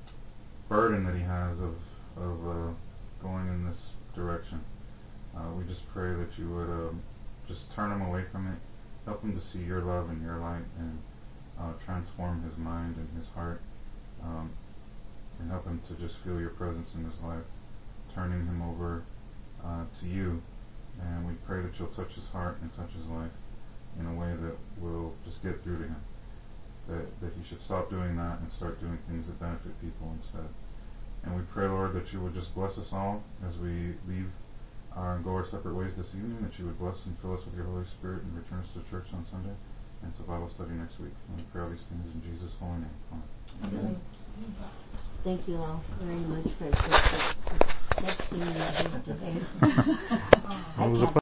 burden that he has of of uh, going in this direction. Uh, we just pray that you would um, just turn him away from it, help him to see your love and your light, and uh, transform his mind and his heart, um, and help him to just feel your presence in his life, turning him over uh, to you. And we pray that you'll touch his heart and touch his life in a way that will just get through to him. That, that he should stop doing that and start doing things that benefit people instead. And we pray, Lord, that you would just bless us all as we leave our and go our separate ways this evening, that you would bless and fill us with your Holy Spirit and return us to church on Sunday and to Bible study next week. And we pray all these things in Jesus' holy name. Amen. Amen. Thank you all very much for the next thing you did today. Well, it was a